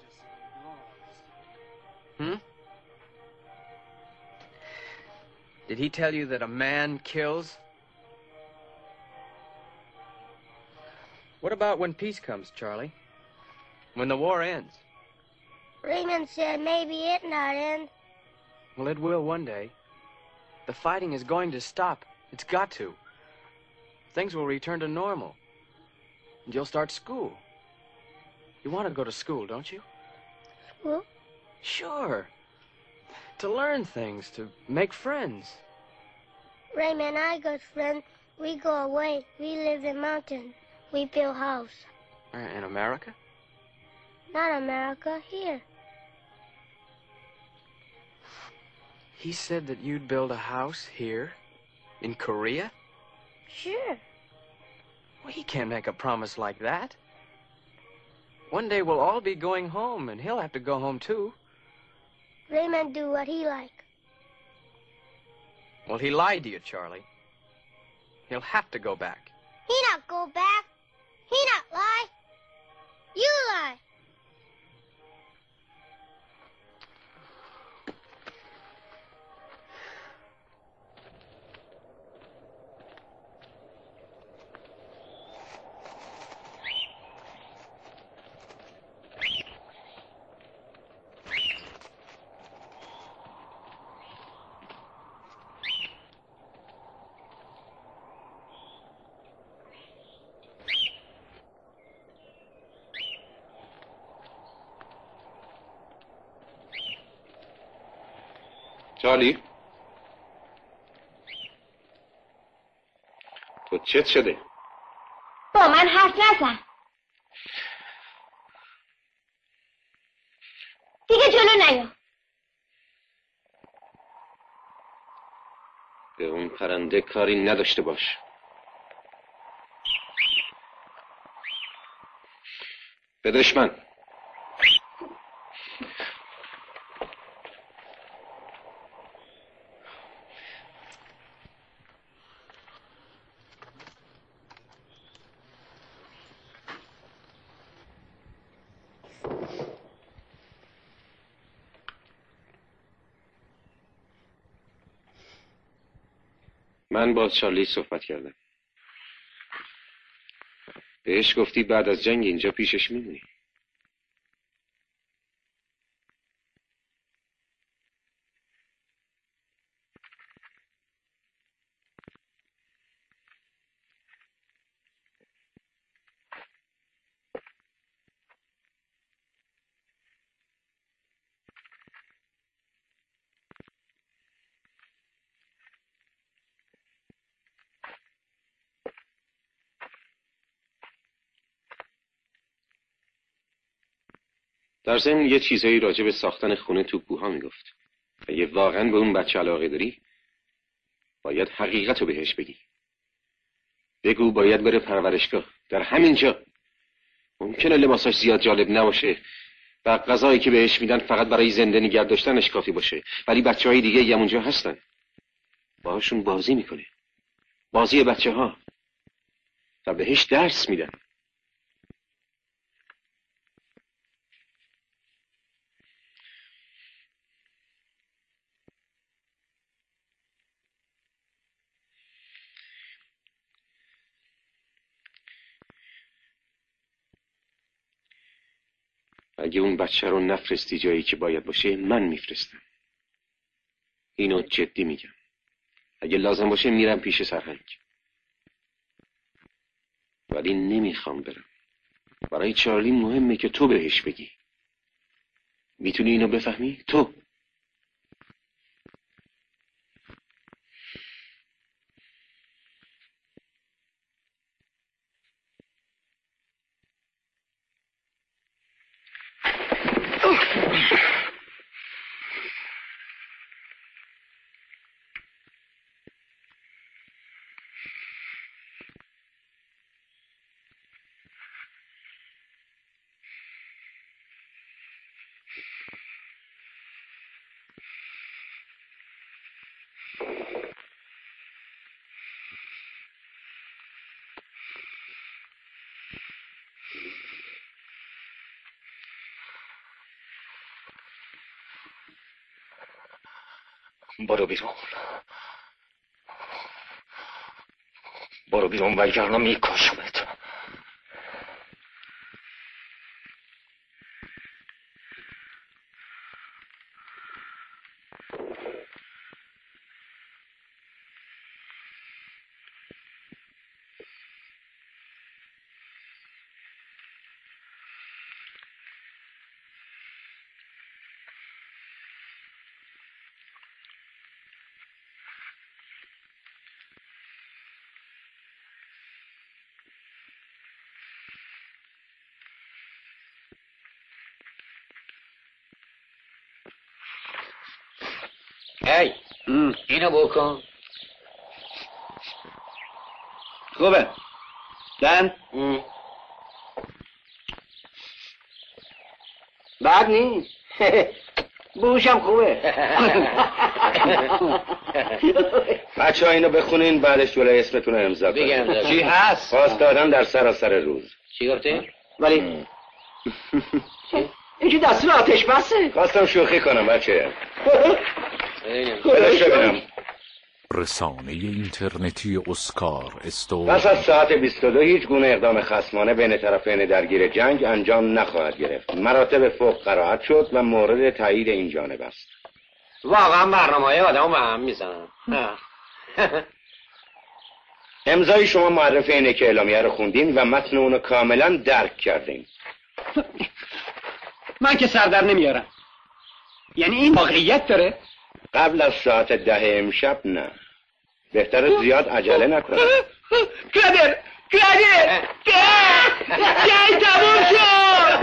Did he tell you that a man kills? What about when peace comes, Charlie? When the war ends? Raymond said maybe it not end. Well, it will one day. The fighting is going to stop. It's got to. Things will return to normal. And you'll start school. You want to go to school, don't you? School? Sure. To learn things, to make friends. Raymond and I got friends. We go away. We live in mountain. We build house. In America? Not America, here. He said that you'd build a house here? In Korea? Sure. Well, he can't make a promise like that. One day we'll all be going home, and he'll have to go home, too. Raymond do what he like. Well, he lied to you, Charlie. He'll have to go back. He not go back. He not lie. You lie. چارلی تو چت شده؟ با من حرف نزن. دیگه جلو نیا. به اون پرنده کاری نداشته باش. به دشمن. من با چارلی صحبت کردم. بهش گفتی بعد از جنگ اینجا پیشش میمونی. در ضمن یه چیزایی راجع به ساختن خونه تو کوها میگفت. اگه واقعا به اون بچه علاقه داری باید حقیقت رو بهش بگی. بگو باید بره پرورشگاه در همینجا. ممکنه لباساش زیاد جالب نباشه و غذایی که بهش میدن فقط برای زنده نگه داشتنش کافی باشه، ولی بچه‌های دیگه هم اونجا هستن. باهاشون بازی میکنه. بازی بچه‌ها. و بهش درس میدن. اگه اون بچه رو نفرستی جایی که باید باشه من میفرستم. اینو جدی میگم. اگه لازم باشه میرم پیش سرهنگ. ولی نمیخوام برم. برای چارلی مهمه که تو بهش بگی. میتونی اینو بفهمی؟ تو. برو بیرون. برو بیرون وگرنه میکشمت. هی اینو بکن. خوبه دن بد نیست. بوشم خوبه. بچه ها اینو بخونین بعدش جلوی اسمتون رو امضا کنین. چی هست؟ خواست دادن در سراسر روز. چی گفتی؟ ولی این که دستور آتش بسه. خواستم شوخی کنم بچه. بلش ببینم. رسانه اینترنتی اسکار استور. پس از ساعت 22 هیچ گونه اقدام خصمانه بین طرفین درگیر جنگ انجام نخواهد گرفت. مراتب فوق قرائت شد و مورد تایید این جانب است. واقعا برنامه‌های آدمو به هم میزنن. امضای شما معرف اینه که اعلامیه رو خوندین و متن اونو کاملا درک کردین. من که سر در نمیارم. یعنی این واقعیت داره؟ قبل از ساعت 10 امشب نه. بهتره زیاد عجله نکنه. کادر جنگ تموم شد.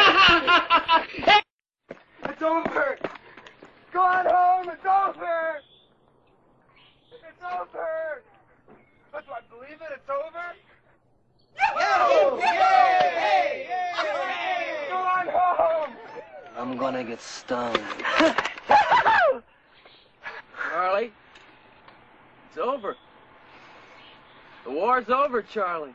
It's over. Go on home. It's over. It's over. Do I believe it? It's over. Go on home. I'm gonna get stung. Charlie, it's over. The war's over, Charlie.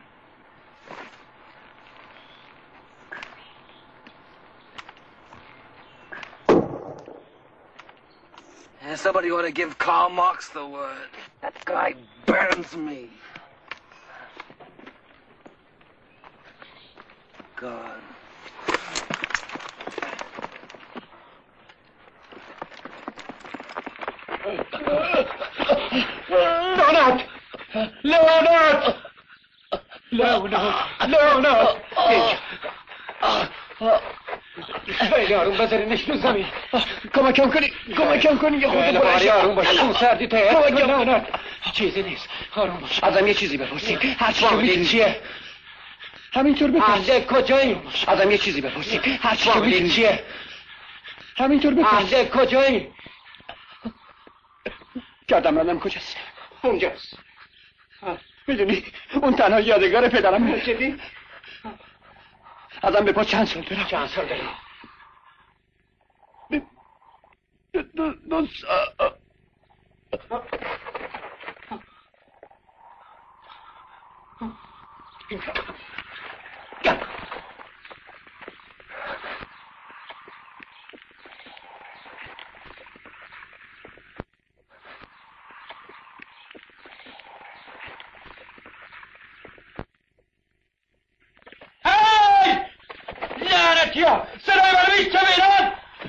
And somebody ought to give Karl Marx the word. That guy burns me. God. لئونارد خیلی آروم بذارینش رو زمین. کمکم کنی یه خود بلنش. آروم باش. اون سردی ته. نه چیزی نیست. آروم باش. ازم یه چیزی بپرسید. هر چی که میدونی چیه؟ همینطور بپرس. کجایی؟ ازم یه چیزی بپرسید. هر چی که میدونی چیه؟ همینطور بپرس. کجایی؟ گردم رندم کجاست؟ اونجاست. میدونی اون تنها یادگار پدرم. جدی؟ ازم بپرس چند سال دارم؟ چند سال دارم؟ دو سال. بیست میدان.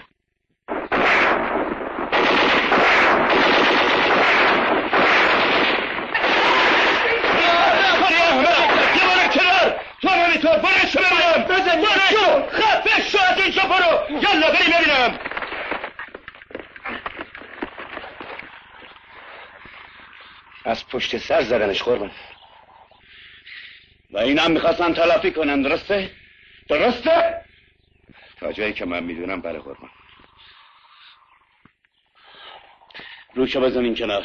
تو برش ببینم بزن برش خفه شو از اینجا برو یالا بریم ببینم. از پشت سر زدنش قربان و اینم میخواستن تلافی کنن. درسته؟ درسته؟ تا جایی که من میدونم بله قربان. روشو بزنین کنار.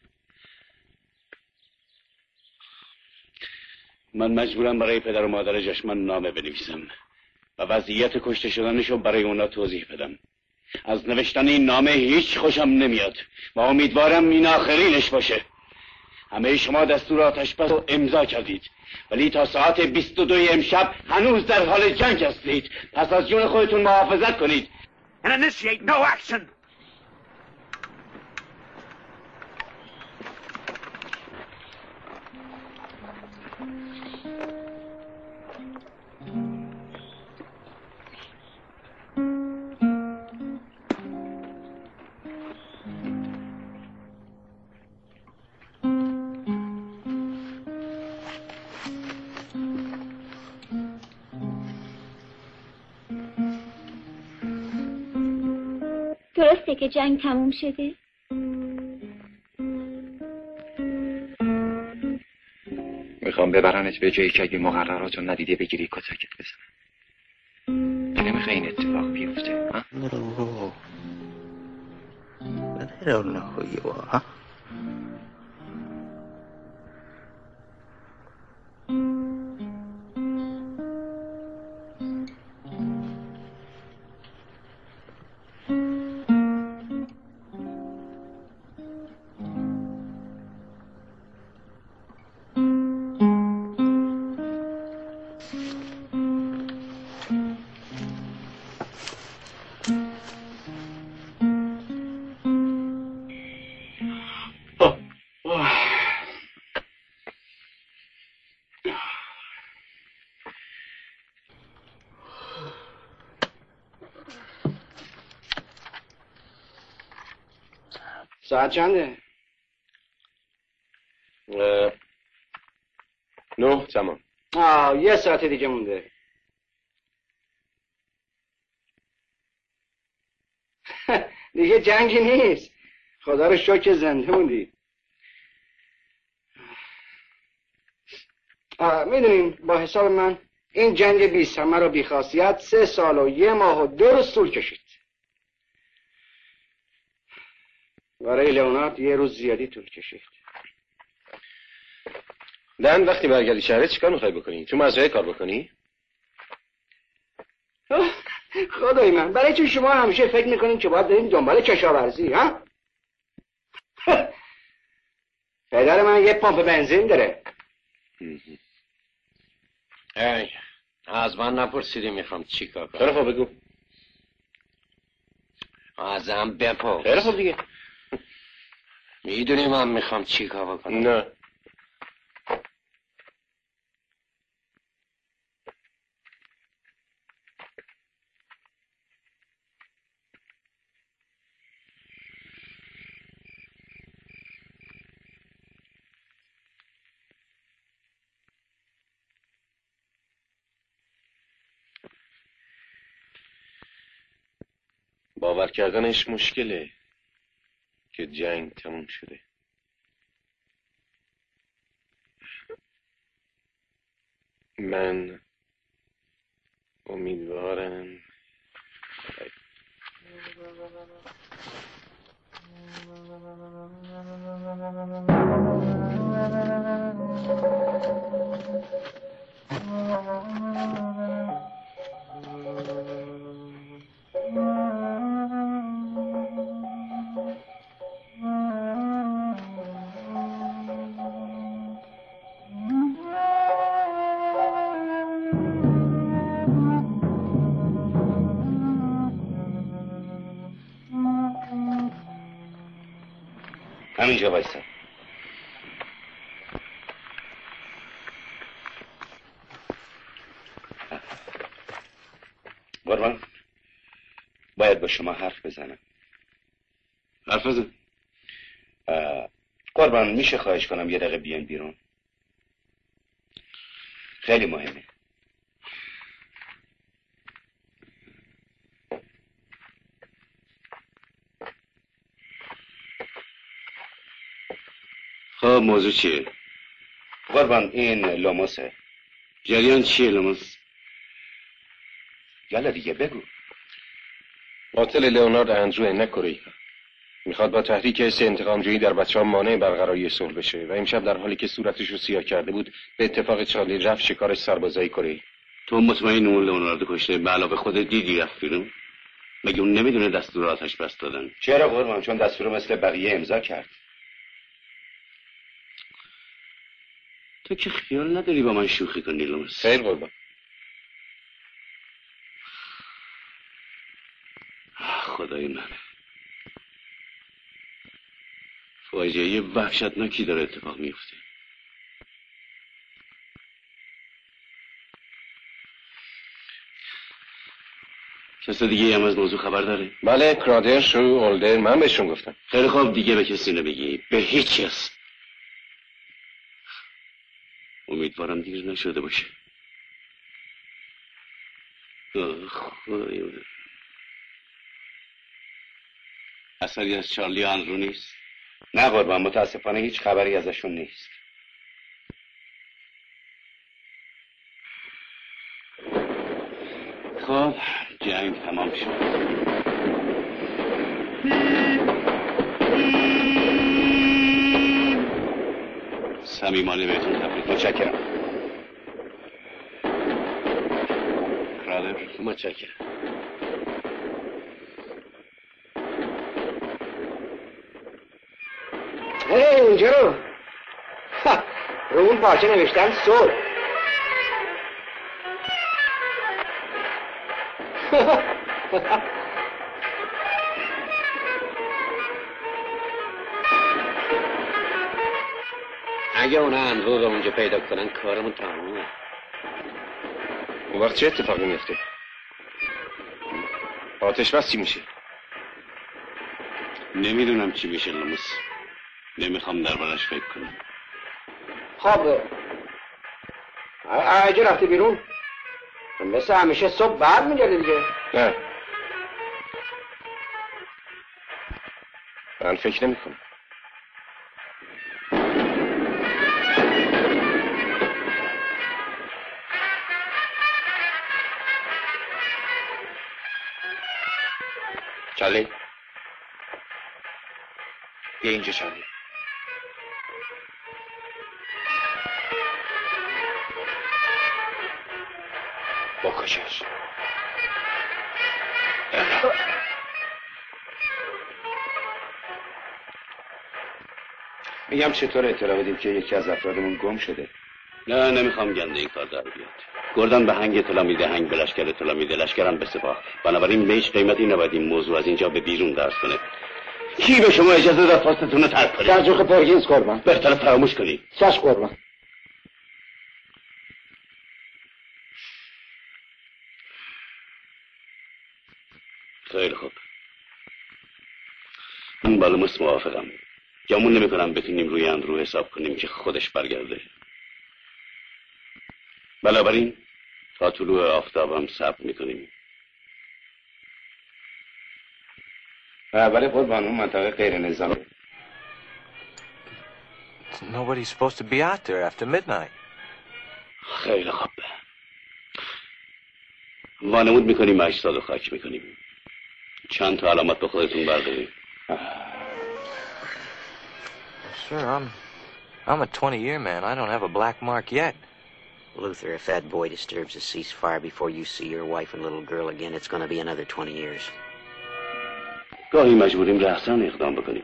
من مجبورم برای پدر و مادر جشمن نامه بنویسم و وضعیت کشته شدنشو برای اونا توضیح بدم. از نوشتن این نامه هیچ خوشم نمیاد و امیدوارم این آخرینش باشه. همه شما دستور آتشبس رو امضا کردید ولی تا ساعت 22 امشب هنوز در حال جنگ هستید. پس از جون خودتون محافظت کنید. And initiate no action. درسته که جنگ تموم شده؟ میخوام ببرنت به جایی که اگه مقررات رو ندیده بگیری کتکت بزنم. تو نمیخوای این اتفاق بیفته ها؟ I don't know who you are. ساعت چنده؟ 9 تمام. یه ساعت دیگه مونده. دیگه جنگی نیست. خدا رو شکر زنده موندی. میدونین با حساب من این جنگ بی ثمر و بی خاصیت 3 سال و 1 ماه و 2 روز طول کشید. برای لئونارد 1 روز زیادی طول کشید. دن وقتی برگردی شهرت چیکار میخوای بکنی؟ تو مزرعه کار بکنی؟ خدای من برای چون شما همیشه فکر میکنین که باید بریم دنبال کشاورزی ها؟ پدر من یه پمپ بنزین داره. ای از من نپرسیدی میخوام چی کار کنم. خیلی خوب بگو. ازم بپرس. خیلی خوب دیگه. میدونی من میخوام چی کار بکنم؟ نه. باور کردنش مشکله که جنگ تموم شده. من امیدوارم همینجا بایستم. قربان باید با شما حرف بزنم. حرف بزن. قربان میشه خواهش کنم یه دقیقه بیان بیرون؟ خیلی مهمه. خب موضوع چیه؟ قربان این لوموسه. جریان چیه لوموس؟ یالا دیگه بگو. قاتل لئونارد اندرو نکوری میخواد با تحریک حس انتقام جویی در بچه‌ها مانع برقراری صلح بشه و امشب در حالی که صورتش رو سیاه کرده بود به اتفاق چارلی رفت شکارش سربازای کره. تو مطمئن اون لئونارد کشته به علاوه خودت دیدی رفت بیرون؟ مگه اون نمیدونه دستور آتش بس دادن؟ چرا قربان؟ چون دستور مثل بقیه امضا کرد. تو که خیال نداری با من شوخی کنی لوموس؟ خیر قربان. خدای من، فاجعه وحشتناکی داره اتفاق میفته. کسی دیگه هم از موضوع خبر داره؟ بله، کرادرش و اولدر، من بهشون گفتم. خیلی خوب، دیگه به کسی نبگی، به هیچ کس. امیدوارم دیر نشده باشه. خدای من، اثری از چارلی اندرو نیست؟ نه قربان، متاسفانه هیچ خبری ازشون نیست. خب جنگ تمام شد. صمیمانه بهتون تبریک. متشکرم. کرادر، متشکرم. اینجا رو اون پارچه نوشتن صلح. اگه اونا اندرو رو اونجا پیدا کنن کارمون تمومه. اون وقت چه اتفاقی میفته؟ آتش بس چی میشه؟ نمیدونم چی میشه لوموس. نمیخوام دربارش فکر کنم. خب اگه رفتی بیرون مثل همیشه صبح بعد میگرده دیگه. نه، من فکر نمی کنم. چارلی، بیا اینجا چارلی. بکشش. میگم چطور اطلاع بدیم که یکی از افرادمون گم شده؟ نه، نمیخوام گنده این کار در بیاد. گردن به هنگ اطلاع میده، هنگ به لشکر اطلاع میده، لشکرم به سپاه. بنابراین به هیچ قیمتی نباید این موضوع از اینجا به بیرون درس کنه. کی به شما اجازه داد پاستتون رو ترک کنید؟ سرجوخ پرگینز قربان. بهتره فراموش کنید. چشم قربان. خیلی خوب، من با لوموس موافقم. گمون نمی کنم بتونیم روی اندرو حساب کنیم که خودش برگرده. بنابراین تا طلوع آفتاب هم صبر میکنیم. ولی قربان اون منطقه غیر نظامی. Nobody's supposed to be out there after midnight. خیلی خوب، وانمود میکنیم، اجساد رو خاک میکنیم. چند تا علامت به خودتون بردارید. Sure, I'm a 20-year man. I don't have a black mark yet. Luther, if that boy disturbs the ceasefire before you see your wife and little girl again, it's going to be another 20 years. گاهی مجبوریم رأساً اقدام بکنیم.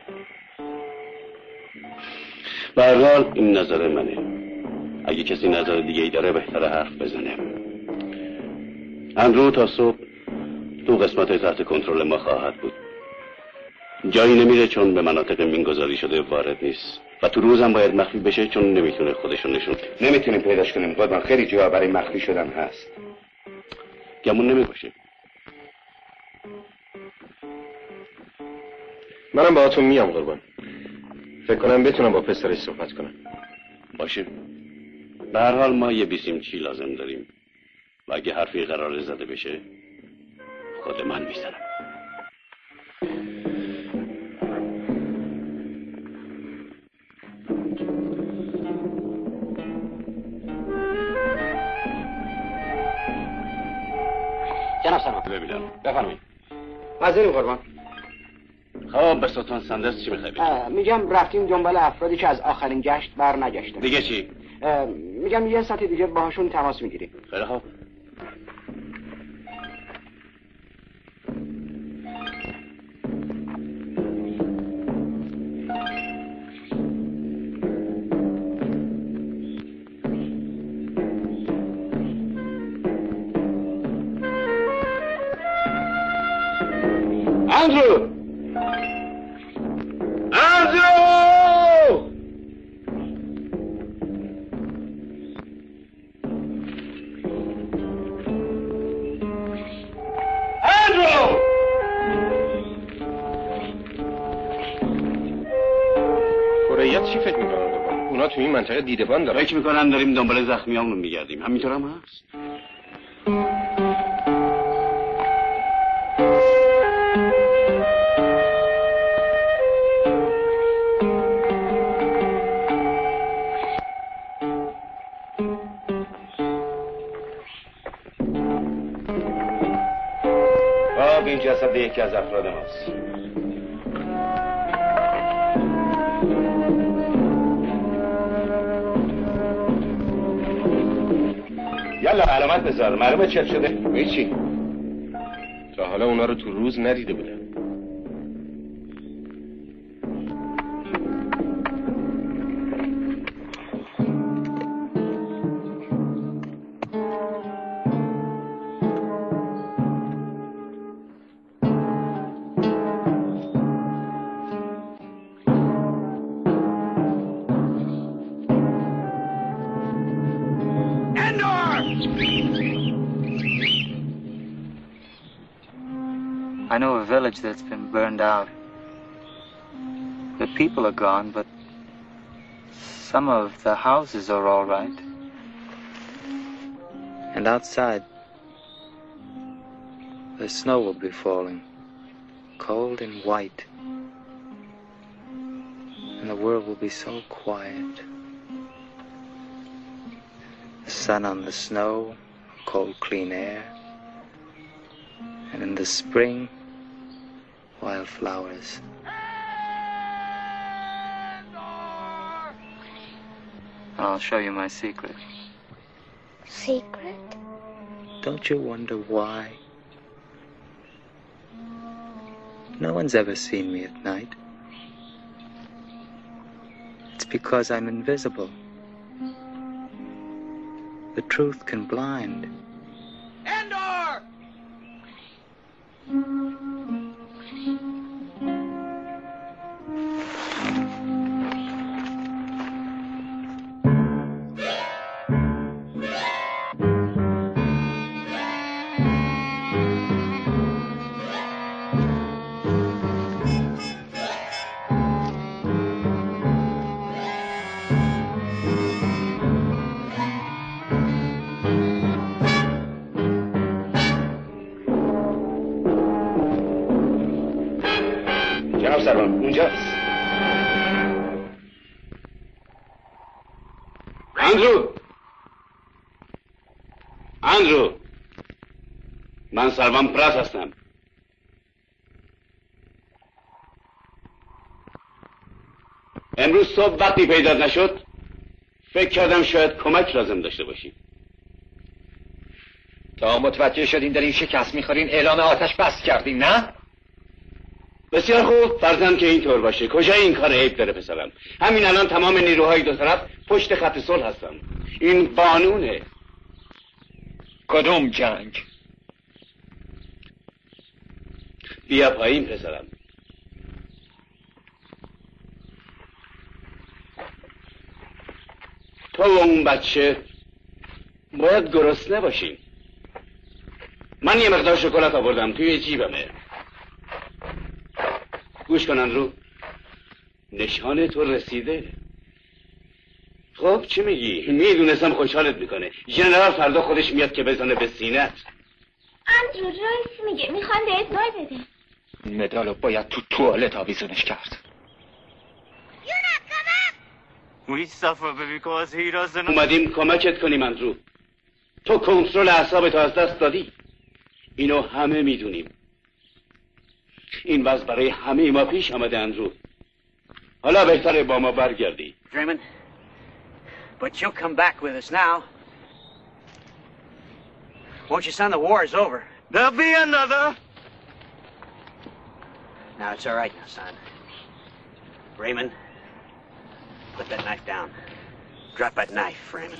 به هر حال این نظر منه. اگه کسی نظر دیگه ای داره بهتره حرف بزنه. اندرو تا صبح تو قسمت تحت کنترل ما خواهد بود. جایی نمیره چون به مناطق مینگذاری شده وارد نیست و تو روزم باید مخفی بشه چون نمیتونه خودشون نشون بده. نمیتونیم پیداش کنیم قربان، خیلی جا برای مخفی شدن هست. گمون نمیباشه. منم باهاتون میام قربان. فکر کنم بتونم با پسرش صحبت کنم. باشه. به هر حال ما یه بیسیمچی لازم داریم و اگه حرفی قرار زده بشه خود من میزنم. جناب سلام. ببینم. بفرمایید. حاضریم قربان. خب به سلطان سندرز چی میخوای بگی؟ میگم رفتیم دنبال افرادی که از آخرین گشت بر نگشتن. دیگه چی؟ میگم یه ساعت دیگه باهاشون تماس میگیریم. خیلی خوب. اندرو! کره چی فکر میکنن قربان؟ اونا تو این منطقه دیدبان دارن. فکر میکنن داریم دنبال زخمیامون میگردیم. همینطور هم هست. این جسد یکی از افراد ماست. یالا علامت بذار. معلومه چه شده؟ چی؟ تا حالا اونا رو تو روز ندیده بودم. I know a village that's been burned out. The people are gone, but some of the houses are all right. And outside, the snow will be falling, cold and white. And the world will be so quiet. The sun on the snow, cold, clean air. And in the spring, wildflowers. I'll show you my secret. Secret? Don't you wonder why? No one's ever seen me at night. It's because I'm invisible. The truth can blind. Endor! اونجاست. اندرو من سروان پرس هستم. امروز صبح وقتی پیدا نشد فکر کردم شاید کمک لازم داشته باشی. تا متوجه شدین دارین شکست میخورین اعلام آتش بس کردین نه؟ بسیار خوب. فرضاً که اینطور باشه کجای این کار عیب داره پسرم؟ همین الان تمام نیروهای دو طرف پشت خط صلح هستن. این قانونه. کدوم جنگ؟ بیا پایین پسرم. تو و اون بچه باید گرسنه باشین. من یه مقدار شکلات آوردم توی جیبمه. گوش کن اندرو، نشان تو رسیده. خب چی میگی؟ میدونستم خوشحالت میکنه. ژنرال فردا خودش میاد که بزنه به سینت. اندرو رایس میگه میخوان بهت نای بده. مدالو باید تو توالت آویزونش کرد. اومدیم کمکت کنیم اندرو. تو کنترل اعصابتو از دست دادی. اینو همه میدونیم. این وضع برای همه ما پیش آمده اندرو. حالا بهتره با ما برگردی. Draymond, but you'll come back with us now. Won't you, son? The war is over. There'll be another. Now, it's all right now, son. Raymond, put that knife down. Drop that knife, Raymond.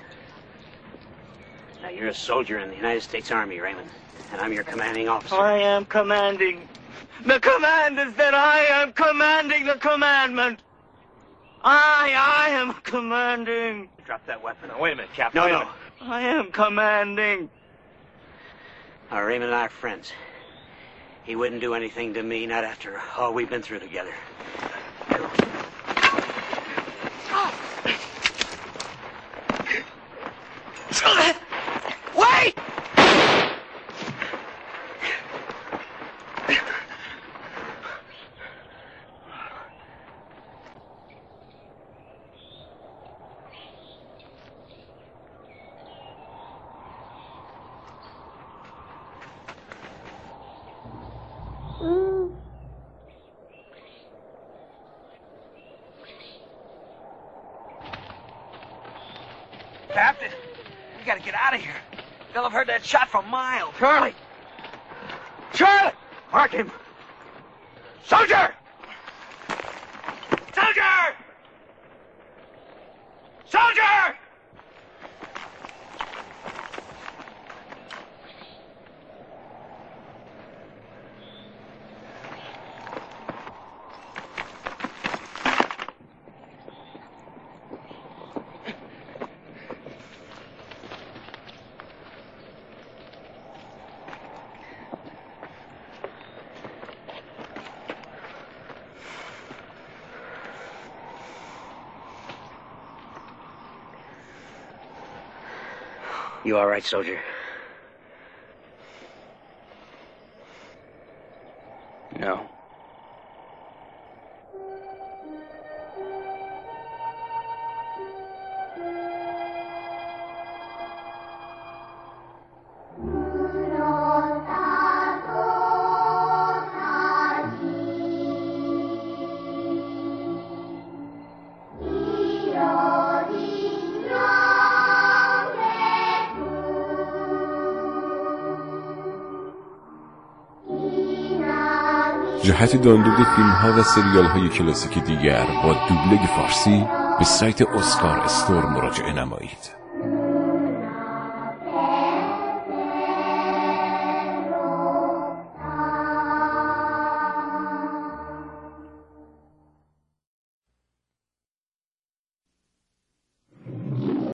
Now, you're a soldier in the United States Army, Raymond, and I'm your commanding officer. I am commanding. The command is that I am commanding the commandment. I am commanding. Drop that weapon. No, wait a minute, Captain. No. I am commanding. Raymond and I are friends. He wouldn't do anything to me, not after all we've been through together. Wait! Captain, we gotta get out of here. They'll have heard that shot for miles. Charlie! Charlie! Mark him! Soldier! Soldier! Soldier! You all right, soldier? No. جهت دانلود فیلم ها و سریال های کلاسیک دیگر با دوبلگ فارسی به سایت اسکار استور مراجعه نمایید.